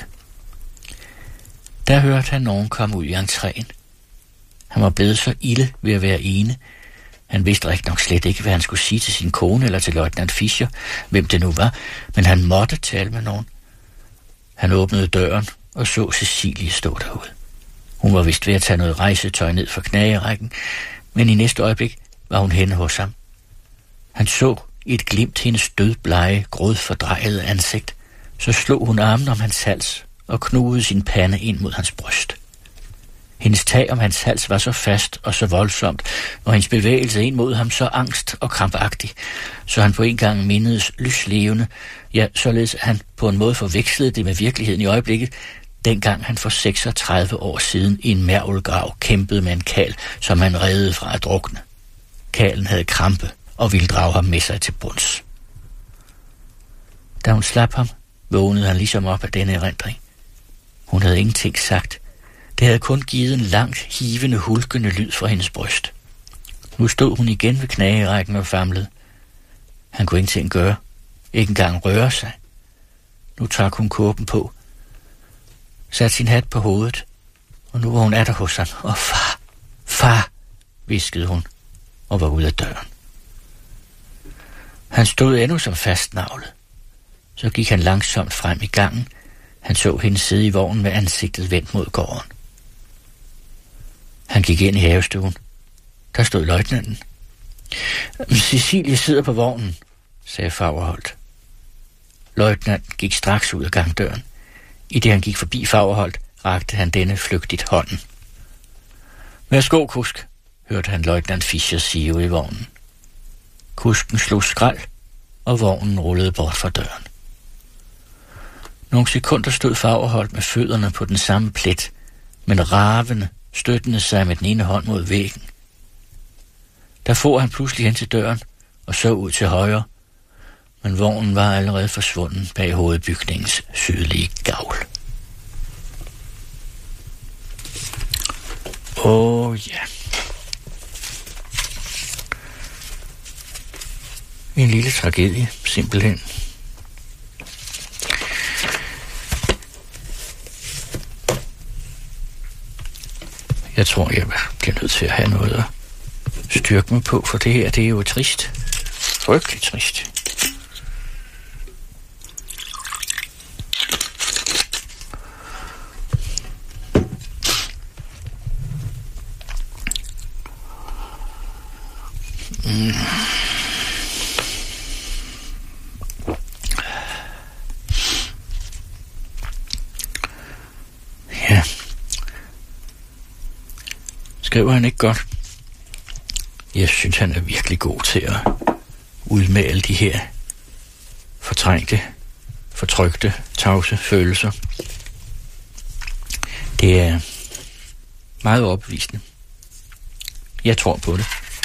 Der hørte han nogen komme ud i entréen. Han var blevet så ilde ved at være ene. Han vidste rigtig nok slet ikke, hvad han skulle sige til sin kone eller til løjtnant Fischer, hvem det nu var, men han måtte tale med nogen. Han åbnede døren og så Cecilie stå derude. Hun var vist ved at tage noget rejsetøj ned fra knagerækken, men i næste øjeblik var hun henne hos ham. Han så i et glimt hendes dødblege, grådfordrejede ansigt. Så slog hun armen om hans hals og knugede sin pande ind mod hans bryst. Hendes tag om hans hals var så fast og så voldsomt, og hendes bevægelse ind mod ham så angst og krampagtig, så han på en gang mindedes lyslevende, ja, således at han på en måde forvekslede det med virkeligheden i øjeblikket, dengang han for seksogtredive år siden i en mærvelgrav kæmpede med en kal, som han reddede fra at drukne. Kalen havde krampe og ville drage ham med sig til bunds. Da hun slap ham, vågnede han ligesom op af denne erindring. Hun havde ingenting sagt. Det havde kun givet en langt, hivende, hulkende lyd fra hendes bryst. Nu stod hun igen ved knagerækken og famlede. Han kunne ingenting gøre. Ikke engang røre sig. Nu trak hun kåben på. Satte sin hat på hovedet. Og nu var hun atter hos ham. Åh, far, far, hviskede hun og var ude af døren. Han stod endnu som fastnavlet. Så gik han langsomt frem i gangen. Han så hende sidde i vognen med ansigtet vendt mod gården. Han gik ind i havestuen. Der stod løjtnanten. Cecilie sidder på vognen, sagde Fagerholt. Løjtnanten gik straks ud af gangdøren. I det han gik forbi Fagerholt, rakte han denne flygtigt hånden. Værsgo, kusk, hørte han løjtnant Fischer sige ud i vognen. Kusken slog skrald, og vognen rullede bort fra døren. Nogle sekunder stod Fagerholt med fødderne på den samme plet, men ravende støttede sig med den ene hånd mod væggen. Der for han pludselig hen til døren og så ud til højre, men vognen var allerede forsvunden bag hovedbygningens sydlige gavl. Åh oh, ja. En lille tragedie, simpelthen. Jeg tror, jeg bliver nødt til at have noget at styrke mig på, for det her, det er jo trist. Frygteligt trist. Mm. Ja. Skriver han ikke godt? Jeg synes, han er virkelig god til at udmale de her fortrængte, fortrykte, tavse følelser. Det er meget overbevisende. Jeg tror på det.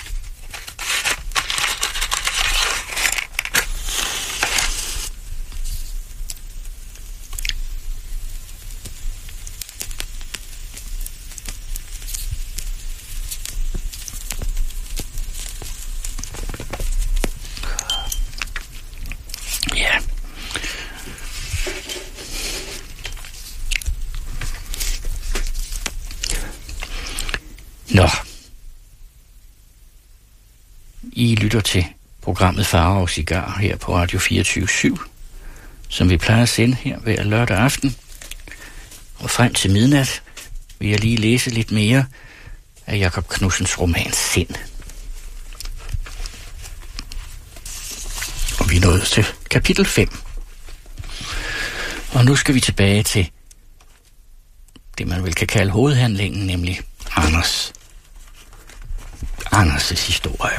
Nå. I lytter til programmet Farer og Cigar her på Radio fireogtyve syv, som vi plejer at sende her hver lørdag aften. Og frem til midnat vil jeg lige læse lidt mere af Jakob Knudsens roman Sind. Og vi er nået til kapitel fem. Og nu skal vi tilbage til det, man vel kan kalde hovedhandlingen, nemlig Anders. Anders' historie.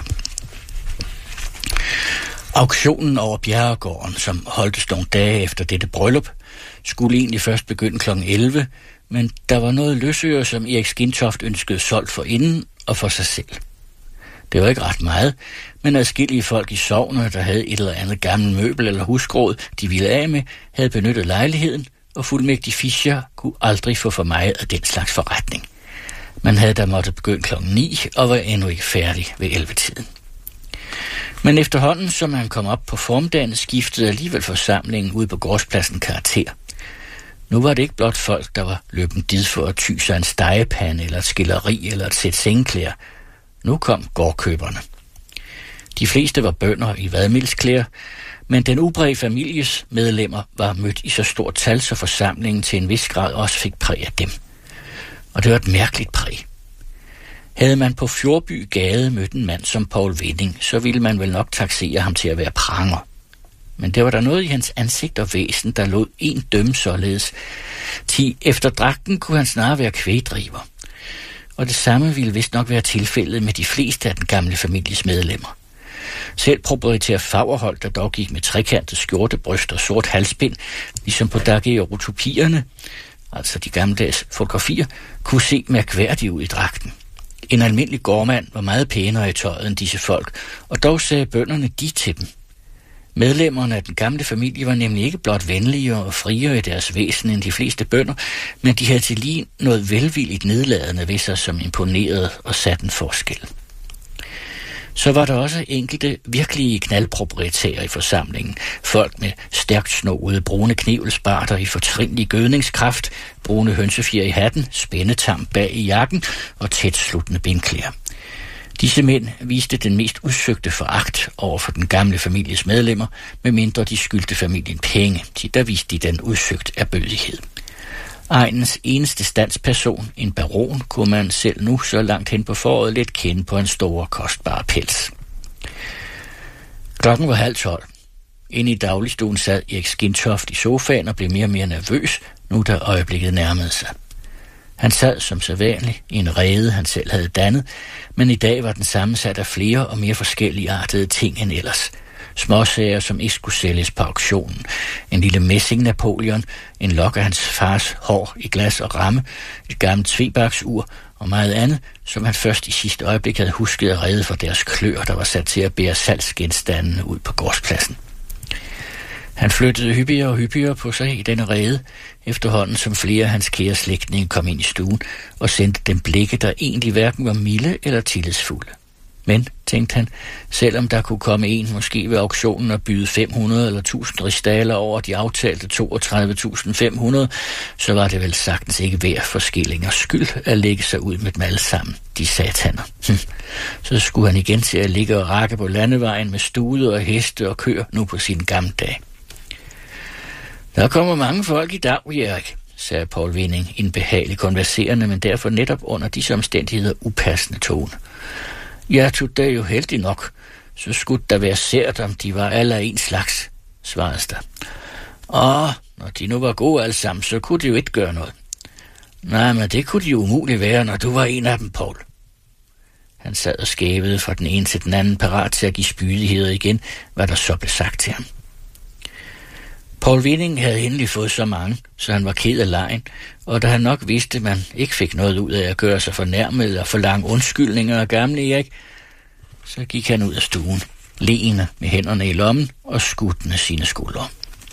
Auktionen over Bjerregården, som holdtes nogle dage efter dette bryllup, skulle egentlig først begynde klokken elleve, men der var noget løsøre, som Erik Skintoft ønskede solgt for inden og for sig selv. Det var ikke ret meget, men adskillige folk i sognet, der havde et eller andet gammelt møbel eller husgråd, de ville af med, havde benyttet lejligheden, og fuldmægtig Fischer kunne aldrig få for meget af den slags forretning. Man havde da måttet begynde klokken ni og var endnu ikke færdig ved elleve-tiden. Men efterhånden, som han kom op på formdagen, skiftede alligevel forsamlingen ude på gårdspladsen karakter. Nu var det ikke blot folk, der var løben did for at ty sig en stegepande eller et skilleri eller et sæt sengeklæder. Nu kom gårdkøberne. De fleste var bønder i vadmildsklæder, men den ubrede families medlemmer var mødt i så stort tal, så forsamlingen til en vis grad også fik præg af dem. Og det var et mærkeligt præg. Havde man på Fjordby Gade mødt en mand som Poul Vinding, så ville man vel nok taksere ham til at være pranger. Men det var der noget i hans ansigt og væsen, der lod en dømme således. Ti efter dragten kunne han snarere være kvægdriver. Og det samme ville vist nok være tilfældet med de fleste af den gamle families medlemmer. Selv proprietær Fagerholt, der dog gik med trekantet skjortebryst og sort halsbind, ligesom på daguerreotypierne, altså de gammeldags fotografier, kunne se mærkværdigt ud i dragten. En almindelig gårdmand var meget pænere i tøjet end disse folk, og dog sagde bønderne de til dem. Medlemmerne af den gamle familie var nemlig ikke blot venligere og friere i deres væsen end de fleste bønder, men de havde til lige noget velvilligt nedladende ved sig, som imponerede og satte en forskel. Så var der også enkelte virkelige knaldproprietærer i forsamlingen. Folk med stærkt snoede brune knivelsbarter i fortrinlig gødningskraft, brune hønsefjer i hatten, spændetam bag i jakken og tæt sluttende bindklæder. Disse mænd viste den mest udsøgte foragt over for den gamle families medlemmer, medmindre de skyldte familien penge, til der viste de den udsøgt erbødighed. Egnens eneste standsperson, en baron, kunne man selv nu så langt hen på foråret let kende på en stor kostbar pels. Klokken var halv tolv. Inde i dagligstuen sad Erik Skintoft i sofaen og blev mere og mere nervøs, nu da øjeblikket nærmede sig. Han sad som sædvanligt i en rede, han selv havde dannet, men i dag var den sammensat af flere og mere forskellige artede ting end ellers. Småsager, som ikke skulle sælges på auktionen. En lille messing-Napoleon, en lok af hans fars hår i glas og ramme, et gammelt tvebaksur og meget andet, som han først i sidste øjeblik havde husket at redde for deres klør, der var sat til at bære salgsgenstandene ud på gårdspladsen. Han flyttede hyppigere og hyppigere på sig i denne rede, efterhånden som flere af hans kære slægtninge kom ind i stuen og sendte dem blikke, der egentlig hverken var milde eller tillidsfulde. Men, tænkte han, selvom der kunne komme en måske ved auktionen og byde fem hundrede eller tusind rigsdaler over de aftalte toogtredive tusind fem hundrede, så var det vel sagtens ikke værd for skillingers skyld at lægge sig ud med dem alle sammen, de sataner. Så skulle han igen til at ligge og rakke på landevejen med stude og heste og køer nu på sin gamle dag. Der kommer mange folk i dag, Erik, sagde Poul Vinding, en behagelig konverserende, men derfor netop under disse omstændigheder upassende tone. Ja, du er jo heldig nok, så skulle der være sært, om de var alle en slags, svarede der. Åh, når de nu var gode alle sammen, så kunne de jo ikke gøre noget. Nej, men det kunne de jo umuligt være, når du var en af dem, Poul. Han sad og skævede fra den ene til den anden, parat til at give spydigheder igen, hvad der så blev sagt til ham. Poul Vinding havde endelig fået så mange, så han var ked af lejen, og da han nok vidste, at man ikke fik noget ud af at gøre sig fornærmet eller forlange undskyldninger af gamle Erik, så gik han ud af stuen, leende med hænderne i lommen og skuttende sine skuldre.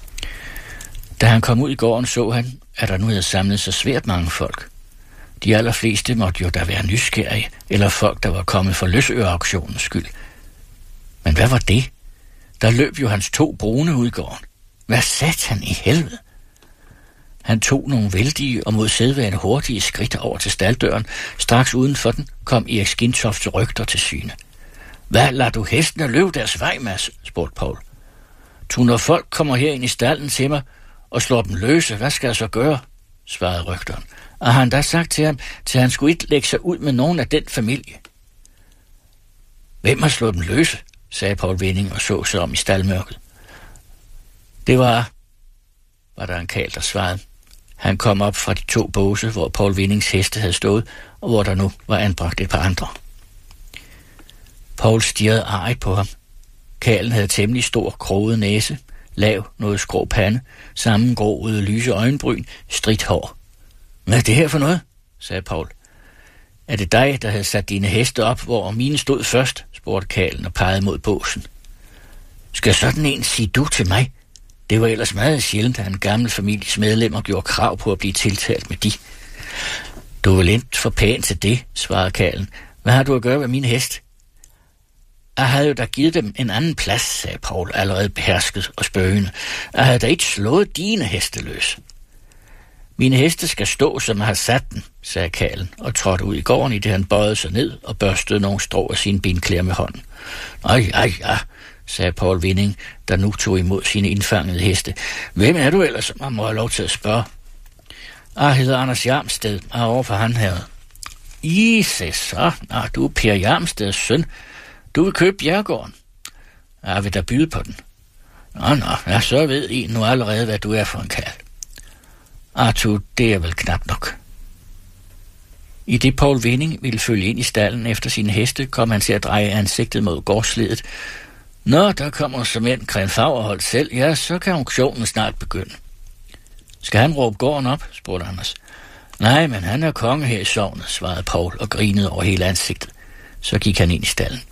Da han kom ud i gården, så han, at der nu havde samlet sig svært mange folk. De allerfleste måtte jo da være nysgerrige, eller folk, der var kommet for løsøreauktionens skyld. Men hvad var det? Der løb jo hans to brune ud i gården. Hvad satte han i helvede? Han tog nogle vældige og mod sædvane hurtige skridt over til staldøren. Straks uden for den kom Erik Skintofts rygter til syne. Hvad, lader du hestene løbe deres vej, Mads? Spurgte Poul. Tu, når folk kommer her ind i stalden til mig og slår dem løse, hvad skal jeg så gøre? Svarede rygteren. Og han da sagt til ham, til han skulle ikke lægge sig ud med nogen af den familie. Hvem har slået dem løse? Sagde Poul Vinding og så sig om i staldmørket. Det var, var der en karl, der svarede. Han kom op fra de to båse, hvor Poul Vindings heste havde stået, og hvor der nu var anbragt et par andre. Poul stirrede arigt på ham. Karlen havde temmelig stor, kroget næse, lav, noget skrå pande, sammengroede lyse øjenbryn, stridt hår. Hvad er det her for noget? Sagde Poul. Er det dig, der havde sat dine heste op, hvor mine stod først? Spurgte karlen og pegede mod båsen. Skal sådan en sige du til mig? Det var ellers meget sjældent, at en gammel families medlemmer gjorde krav på at blive tiltalt med de. Du er vel ikke for pæn til det, svarede karlen. Hvad har du at gøre med min hest? Jeg havde jo da givet dem en anden plads, sagde Poul, allerede behersket og spøgende. Jeg havde da ikke slået dine heste løs. Mine heste skal stå, som jeg har sat den, sagde karlen, og trådte ud i gården, i det han bøjede sig ned og børstede nogle strå af sine benklæder med hånden. Ej, ej, ja, sagde Poul Vinding, der nu tog imod sine indfangede heste. Hvem er du ellers, man må have lov til at spørge? Jeg hedder Anders Jarmsted, og er over for han her. I, sagde så, nå, du er Per Jarmsteds søn. Du vil købe bjergården. Jeg vil da byde på den. Nå, nå, ja, så ved I nu allerede, hvad du er for en kald. Arthur, det er vel knap nok. I det Poul Vinding ville følge ind i stallen efter sine heste, kom han til at dreje ansigtet mod gårdsledet. Nå, der kommer som en Gren Fagerholt selv, ja, så kan auktionen snart begynde. Skal han råbe gården op, spurgte Anders. Nej, men han er konge her i sognet, svarede Poul og grinede over hele ansigtet. Så gik han ind i stallen.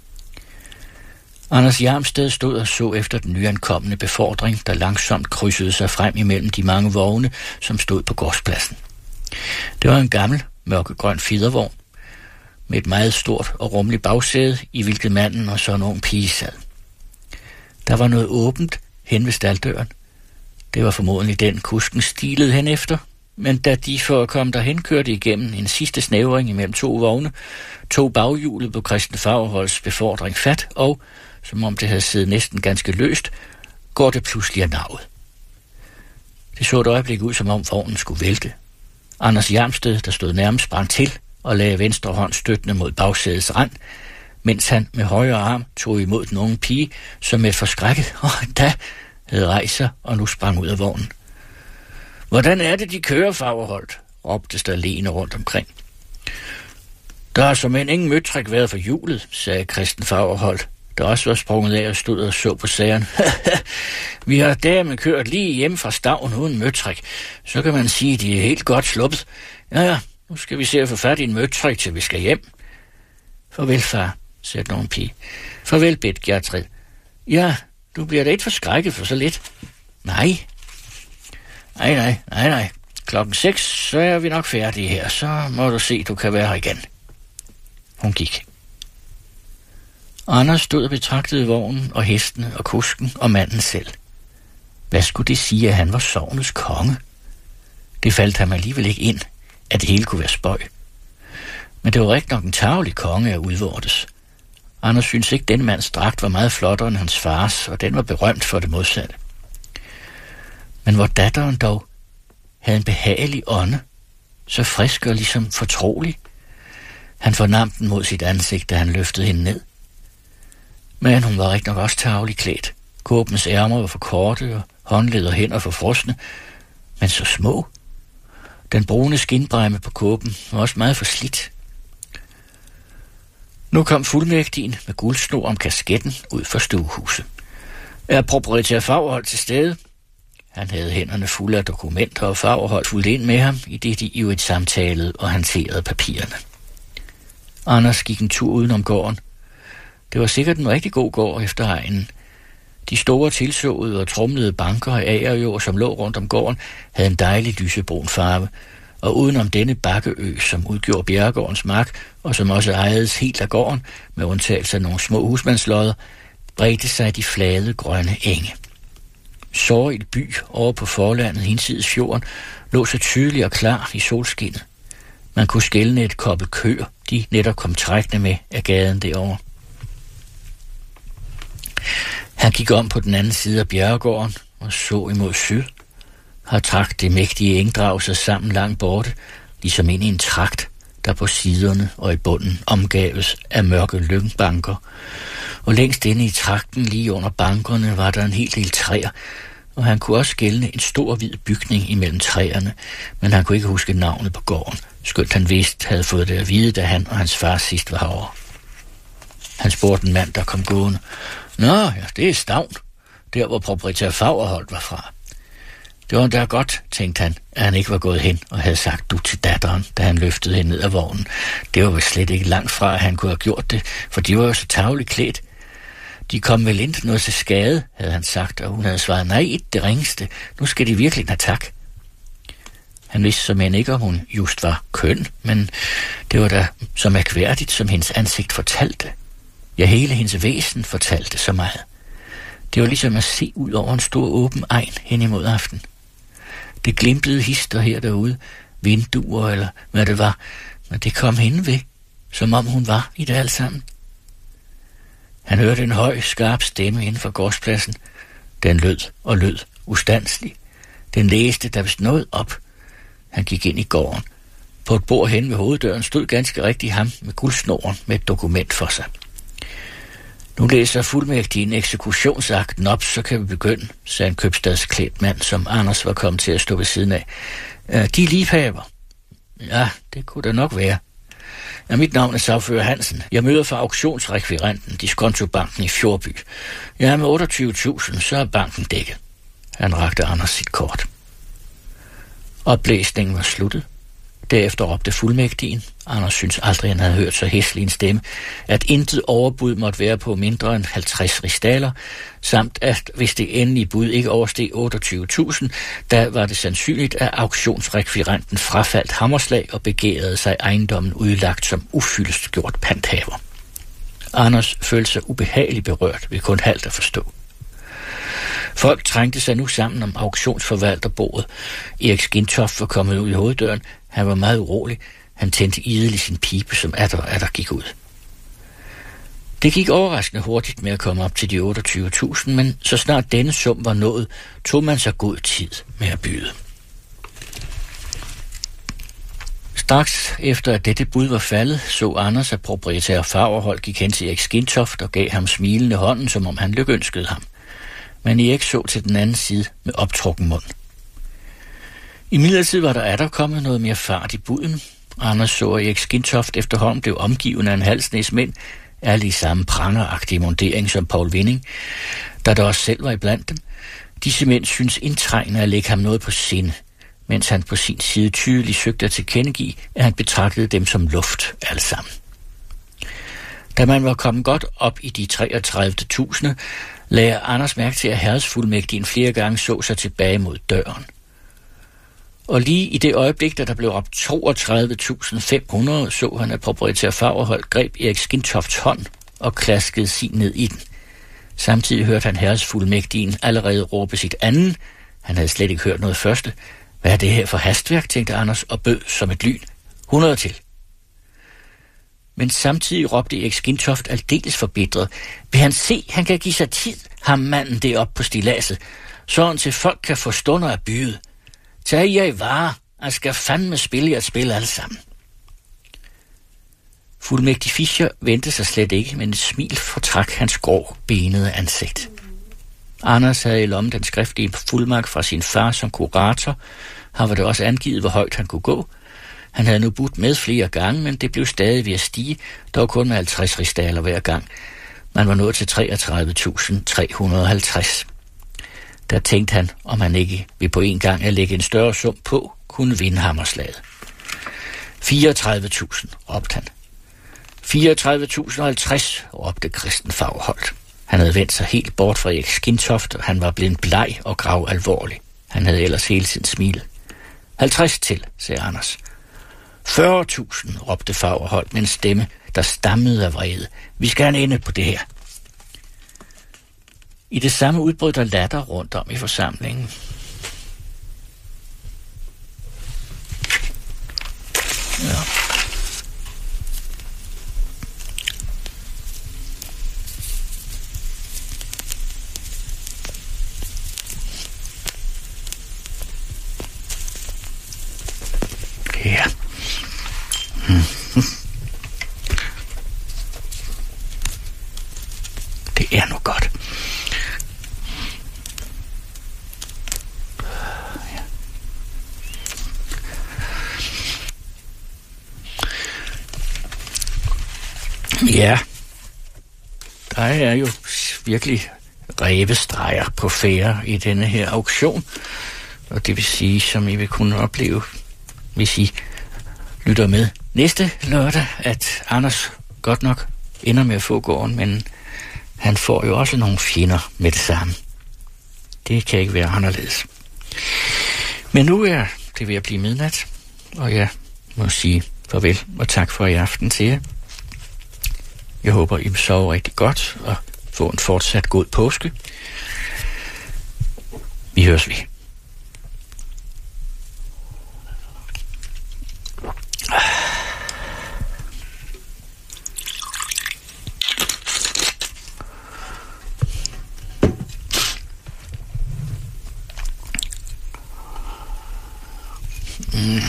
Anders Jarmsted stod og så efter den nyankomne befordring, der langsomt krydsede sig frem imellem de mange vogne, som stod på gårdspladsen. Det var en gammel, mørkegrøn fidervogn, med et meget stort og rummeligt bagsæde, i hvilket manden og så en ung pige sad. Der var noget åbent hen ved staldøren. Det var formodentlig den, kusken stilede hen efter, Men da de for at komme derhen kørte igennem en sidste snævring imellem to vogne, tog baghjulet på Christen Fagerholts befordring fat, og, som om det havde siddet næsten ganske løst, går det pludselig af navet. Det så et øjeblik ud, som om vognen skulle vælte. Anders Hjermsted, der stod nærmest, sprang til og lagde venstre hånd støttende mod bagsædets rand, mens han med højre arm tog imod den unge pige, som med et forskrækket og da havde rejst sig og nu sprang ud af vognen. Hvordan er det, de kører, Fagerholt? Råbtes der leende rundt omkring. Der har som en ingen møtrik været for hjulet, sagde Christen Fagerholt, der også var sprunget af og stod og så på sageren. Vi har dermed kørt lige hjem fra Stavn uden møtrik. Så kan man sige, at de er helt godt sluppet. Ja, ja, nu skal vi se at få fat i en møtrik, til vi skal hjem. Farvel, far, sagde den unge pige. Farvel, bedt Gertrid. Ja, du bliver da ikke forskrækket for så lidt. Nej. Nej, nej, nej, nej. Klokken seks, så er vi nok færdige her. Så må du se, du kan være her igen. Hun gik. Anders stod og betragtede vognen og hestene og kusken og manden selv. Hvad skulle det sige, at han var sognets konge? Det faldt ham alligevel ikke ind, at det hele kunne være spøj. Men det var rigtig nok en tarvelig konge af udvortes. Anders syntes ikke, at denne mands dragt var meget flottere end hans fars, og den var berømt for det modsatte. Men hvor datteren dog havde en behagelig ånde, så frisk og ligesom fortrolig. Han fornam den mod sit ansigt, da han løftede hende ned. Men hun var rigtig nok også tarvelig klædt. Kåbens ærmer var for korte, og håndled og hænder for frosne, men så små. Den brune skinbræmme på kåben var også meget forslidt. Nu kom fuldmægtigen med guldsnor om kasketten ud for stuehuset. Er proprietær Fagerholt til stede? Han havde hænderne fulde af dokumenter, og Fagerholt fulgte ind med ham, i det de ivrigt samtalede og hanterede papirerne. Anders gik en tur udenom gården. Det var sikkert en rigtig god gård efter egnen. De store tilsåede og tromlede banker af agerjord, som lå rundt om gården, havde en dejlig lysebrun farve, og udenom denne bakkeø, som udgjorde Bjerregårdens mark, og som også ejedes helt af gården, med undtagelse af nogle små husmandslodder, bredte sig de flade grønne enge. Sårigt by over på forlandet hinsides fjorden lå så tydelig og klar i solskinnet. Man kunne skelne et kobbel køer, de netop kom trækkende med af gaden derovre. Han gik om på den anden side af Bjerregården og så imod syd. Har trakt det mægtige engdrag sig sammen langt borte, ligesom ind i en trakt, der på siderne og i bunden omgaves af mørke lyngbanker. Og længst inde i trakten, lige under bankerne, var der en hel del træer, og han kunne også skelne en stor hvid bygning imellem træerne, men han kunne ikke huske navnet på gården, skønt han vist havde fået det at vide, da han og hans far sidst var herovre. Han spurgte en mand, der kom gående. Nå, ja, det er Stavn, der hvor proprietær Fagerholt var fra. Det var da godt, tænkte han, at han ikke var gået hen og havde sagt du til datteren, da han løftede hende ned af vognen. Det var vel slet ikke langt fra, at han kunne have gjort det, for de var jo så tarveligt klædt. De kom vel ikke noget til skade, havde han sagt, og hun havde svaret, nej, ikke det ringeste. Nu skal de virkelig have tak. Han vidste som end ikke, om hun just var køn, men det var da så mærkværdigt, som hendes ansigt fortalte. Ja, hele hendes væsen fortalte så meget. Det var ligesom at se ud over en stor åben egn hen imod aften. Det glimtede hister her derude, vinduer eller hvad det var, men det kom hende ved, som om hun var i det alt sammen. Han hørte en høj, skarp stemme inden for gårdspladsen. Den lød og lød ustandselig. Den læste der vist noget op. Han gik ind i gården. På et bord hen ved hoveddøren stod ganske rigtigt ham med guldsnoren med et dokument for sig. Nu læser fuldmægtigen eksekutionsakten op, så kan vi begynde, sagde en købstadsklædt mand, som Anders var kommet til at stå ved siden af. De er liebhaver. Ja, det kunne da nok være. Ja, mit navn er sagfører Hansen. Jeg møder for auktionsrekvirenten, Diskontobanken i Fjordby. Jeg er med otteogtyve tusind, så er banken dækket. Han rakte Anders sit kort. Oplæsningen var sluttet. Derefter råbte fuldmægtigen, Anders synes aldrig, han havde hørt så hæslig en stemme, at intet overbud måtte være på mindre end halvtreds rigsdaler, samt at hvis det endelige bud ikke oversteg otteogtyve tusind, da var det sandsynligt, at auktionsrekvirenten frafaldt hammerslag og begærede sig ejendommen udlagt som ufyldestgjort panthaver. Anders følte sig ubehageligt berørt ved kun halvt at forstå. Folk trængte sig nu sammen om auktionsforvalterbordet. Erik Skintoft var kommet ud i hoveddøren. Han var meget urolig. Han tændte idelig sin pibe, som atter atter gik ud. Det gik overraskende hurtigt med at komme op til de otteogtyve tusind, men så snart denne sum var nået, tog man sig god tid med at byde. Straks efter at dette bud var faldet, så Anders, at proprietær Fagerholt gik hen til Erik Skintoft og gav ham smilende hånden, som om han lykønskede ham. Men Erik så til den anden side med optrukken mund. Imidlertid var der atter kommet noget mere fart i buden. Anders så, at Erik Skintoft efterhånden blev omgivet af en halv snes mænd, alle i samme prangeragtige mundering som Poul Vinding, der der også selv var iblandt dem. Disse mænd synes indtrængende at lægge ham noget på sinde, mens han på sin side tydeligt søgte at tilkendegive, at han betragtede dem som luft alle sammen. Da man var kommet godt op i de treogtredive tusind, lagde Anders mærke til, at herredsfuldmægtigen flere gange så sig tilbage mod døren. Og lige i det øjeblik, da der blev op toogtredive tusind fem hundrede, så han, at proprietær Fagerholt greb Erik Skintofts hånd og klaskede sin ned i den. Samtidig hørte han herredsfuldmægtigen allerede råbe sit anden. Han havde slet ikke hørt noget første. Hvad er det her for hastværk, tænkte Anders og bød som et lyn. hundrede til. Men samtidig råbte Erik Skintoft aldeles forbitret. Vil han se, han kan give sig tid, ham manden deroppe på stiladset, sådan til folk kan få stunder at byde. Tag jer i vare, og skal fandme spille jer at spille alle sammen. Fuldmægtig Fischer vendte sig slet ikke, men et smil fortrak hans grå, benede ansigt. Anders havde i lommen den skriftlige fuldmagt fra sin far som kurator. Her var det også angivet, hvor højt han kunne gå. Han havde nu budt med flere gange, men det blev stadig ved at stige, dog kun med halvtreds rigsdaler hver gang. Man var nået til treogtredive tusind tre hundrede og halvtreds. Der tænkte han, om han ikke ved på en gang at lægge en større sum på, kunne vinde hammerslaget. fireogtredive tusind, råbte han. fireogtredive tusind og halvtreds, råbte Christen Fagerholt. Han havde vendt sig helt bort fra Erik Skintoft, og han var blevet bleg og grav alvorlig. Han havde ellers hele tiden smilet. halvtreds til, sagde Anders. fyrre tusind, råbte Fagerholt med en stemme, der stammede af vrede. Vi skal have en ende på det her. I det samme udbrød der latter rundt om i forsamlingen. Ja. Ja. Hmm. Det er nu godt. Ja, der er jo virkelig rævestreger på færre i denne her auktion, og det vil sige, som I vil kunne opleve, hvis I lytter med næste lørdag, at Anders godt nok ender med at få gården, men han får jo også nogle fjender med det samme. Det kan ikke være anderledes. Men nu er det ved at blive midnat, og jeg må sige farvel og tak for i aften til jer. Jeg håber, I sover rigtig godt og får en fortsat god påske. Vi høres ved. Mm.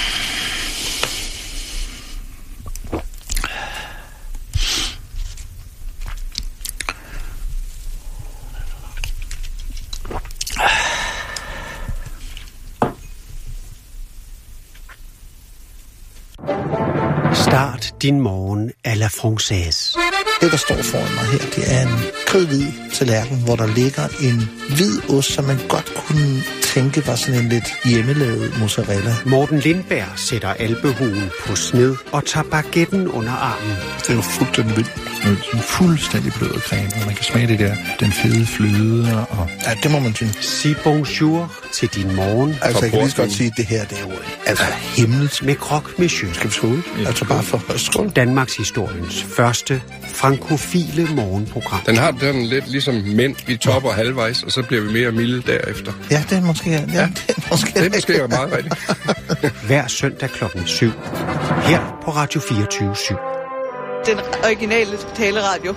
Start din morgen à la Française. Det, der står foran mig her, det er en kridhvid tallerken, hvor der ligger en hvid ost, som man godt kunne tænke var sådan en lidt hjemmelavet mozzarella. Morten Lindberg sætter albuehuen på sned og tager baguetten under armen. Det er jo fuldstændig vildt. Sådan fuldstændig blød og creme, og man kan smage det der, den fede fløde. Og... Ja, det må man sige. Sig bonjour til din morgen. Altså, jeg kan lige så godt sige, at det her, det er jo altså himmelsk. Med croque monsieur. Skal vi skåle? Ja, altså bare for skål. Danmarks historiens første frankofile morgenprogram. Den har den lidt ligesom mænd. Vi topper halvvejs, og så bliver vi mere milde derefter. Ja, det er måske... Ja, ja. Det er måske, det er måske meget rigtigt. Hver søndag klokken syv. Her på Radio fireogtyve syv. Den originale taleradio.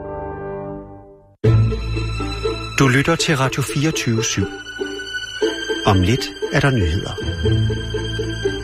Du lytter til Radio fireogtyve syv. Om lidt er der nyheder.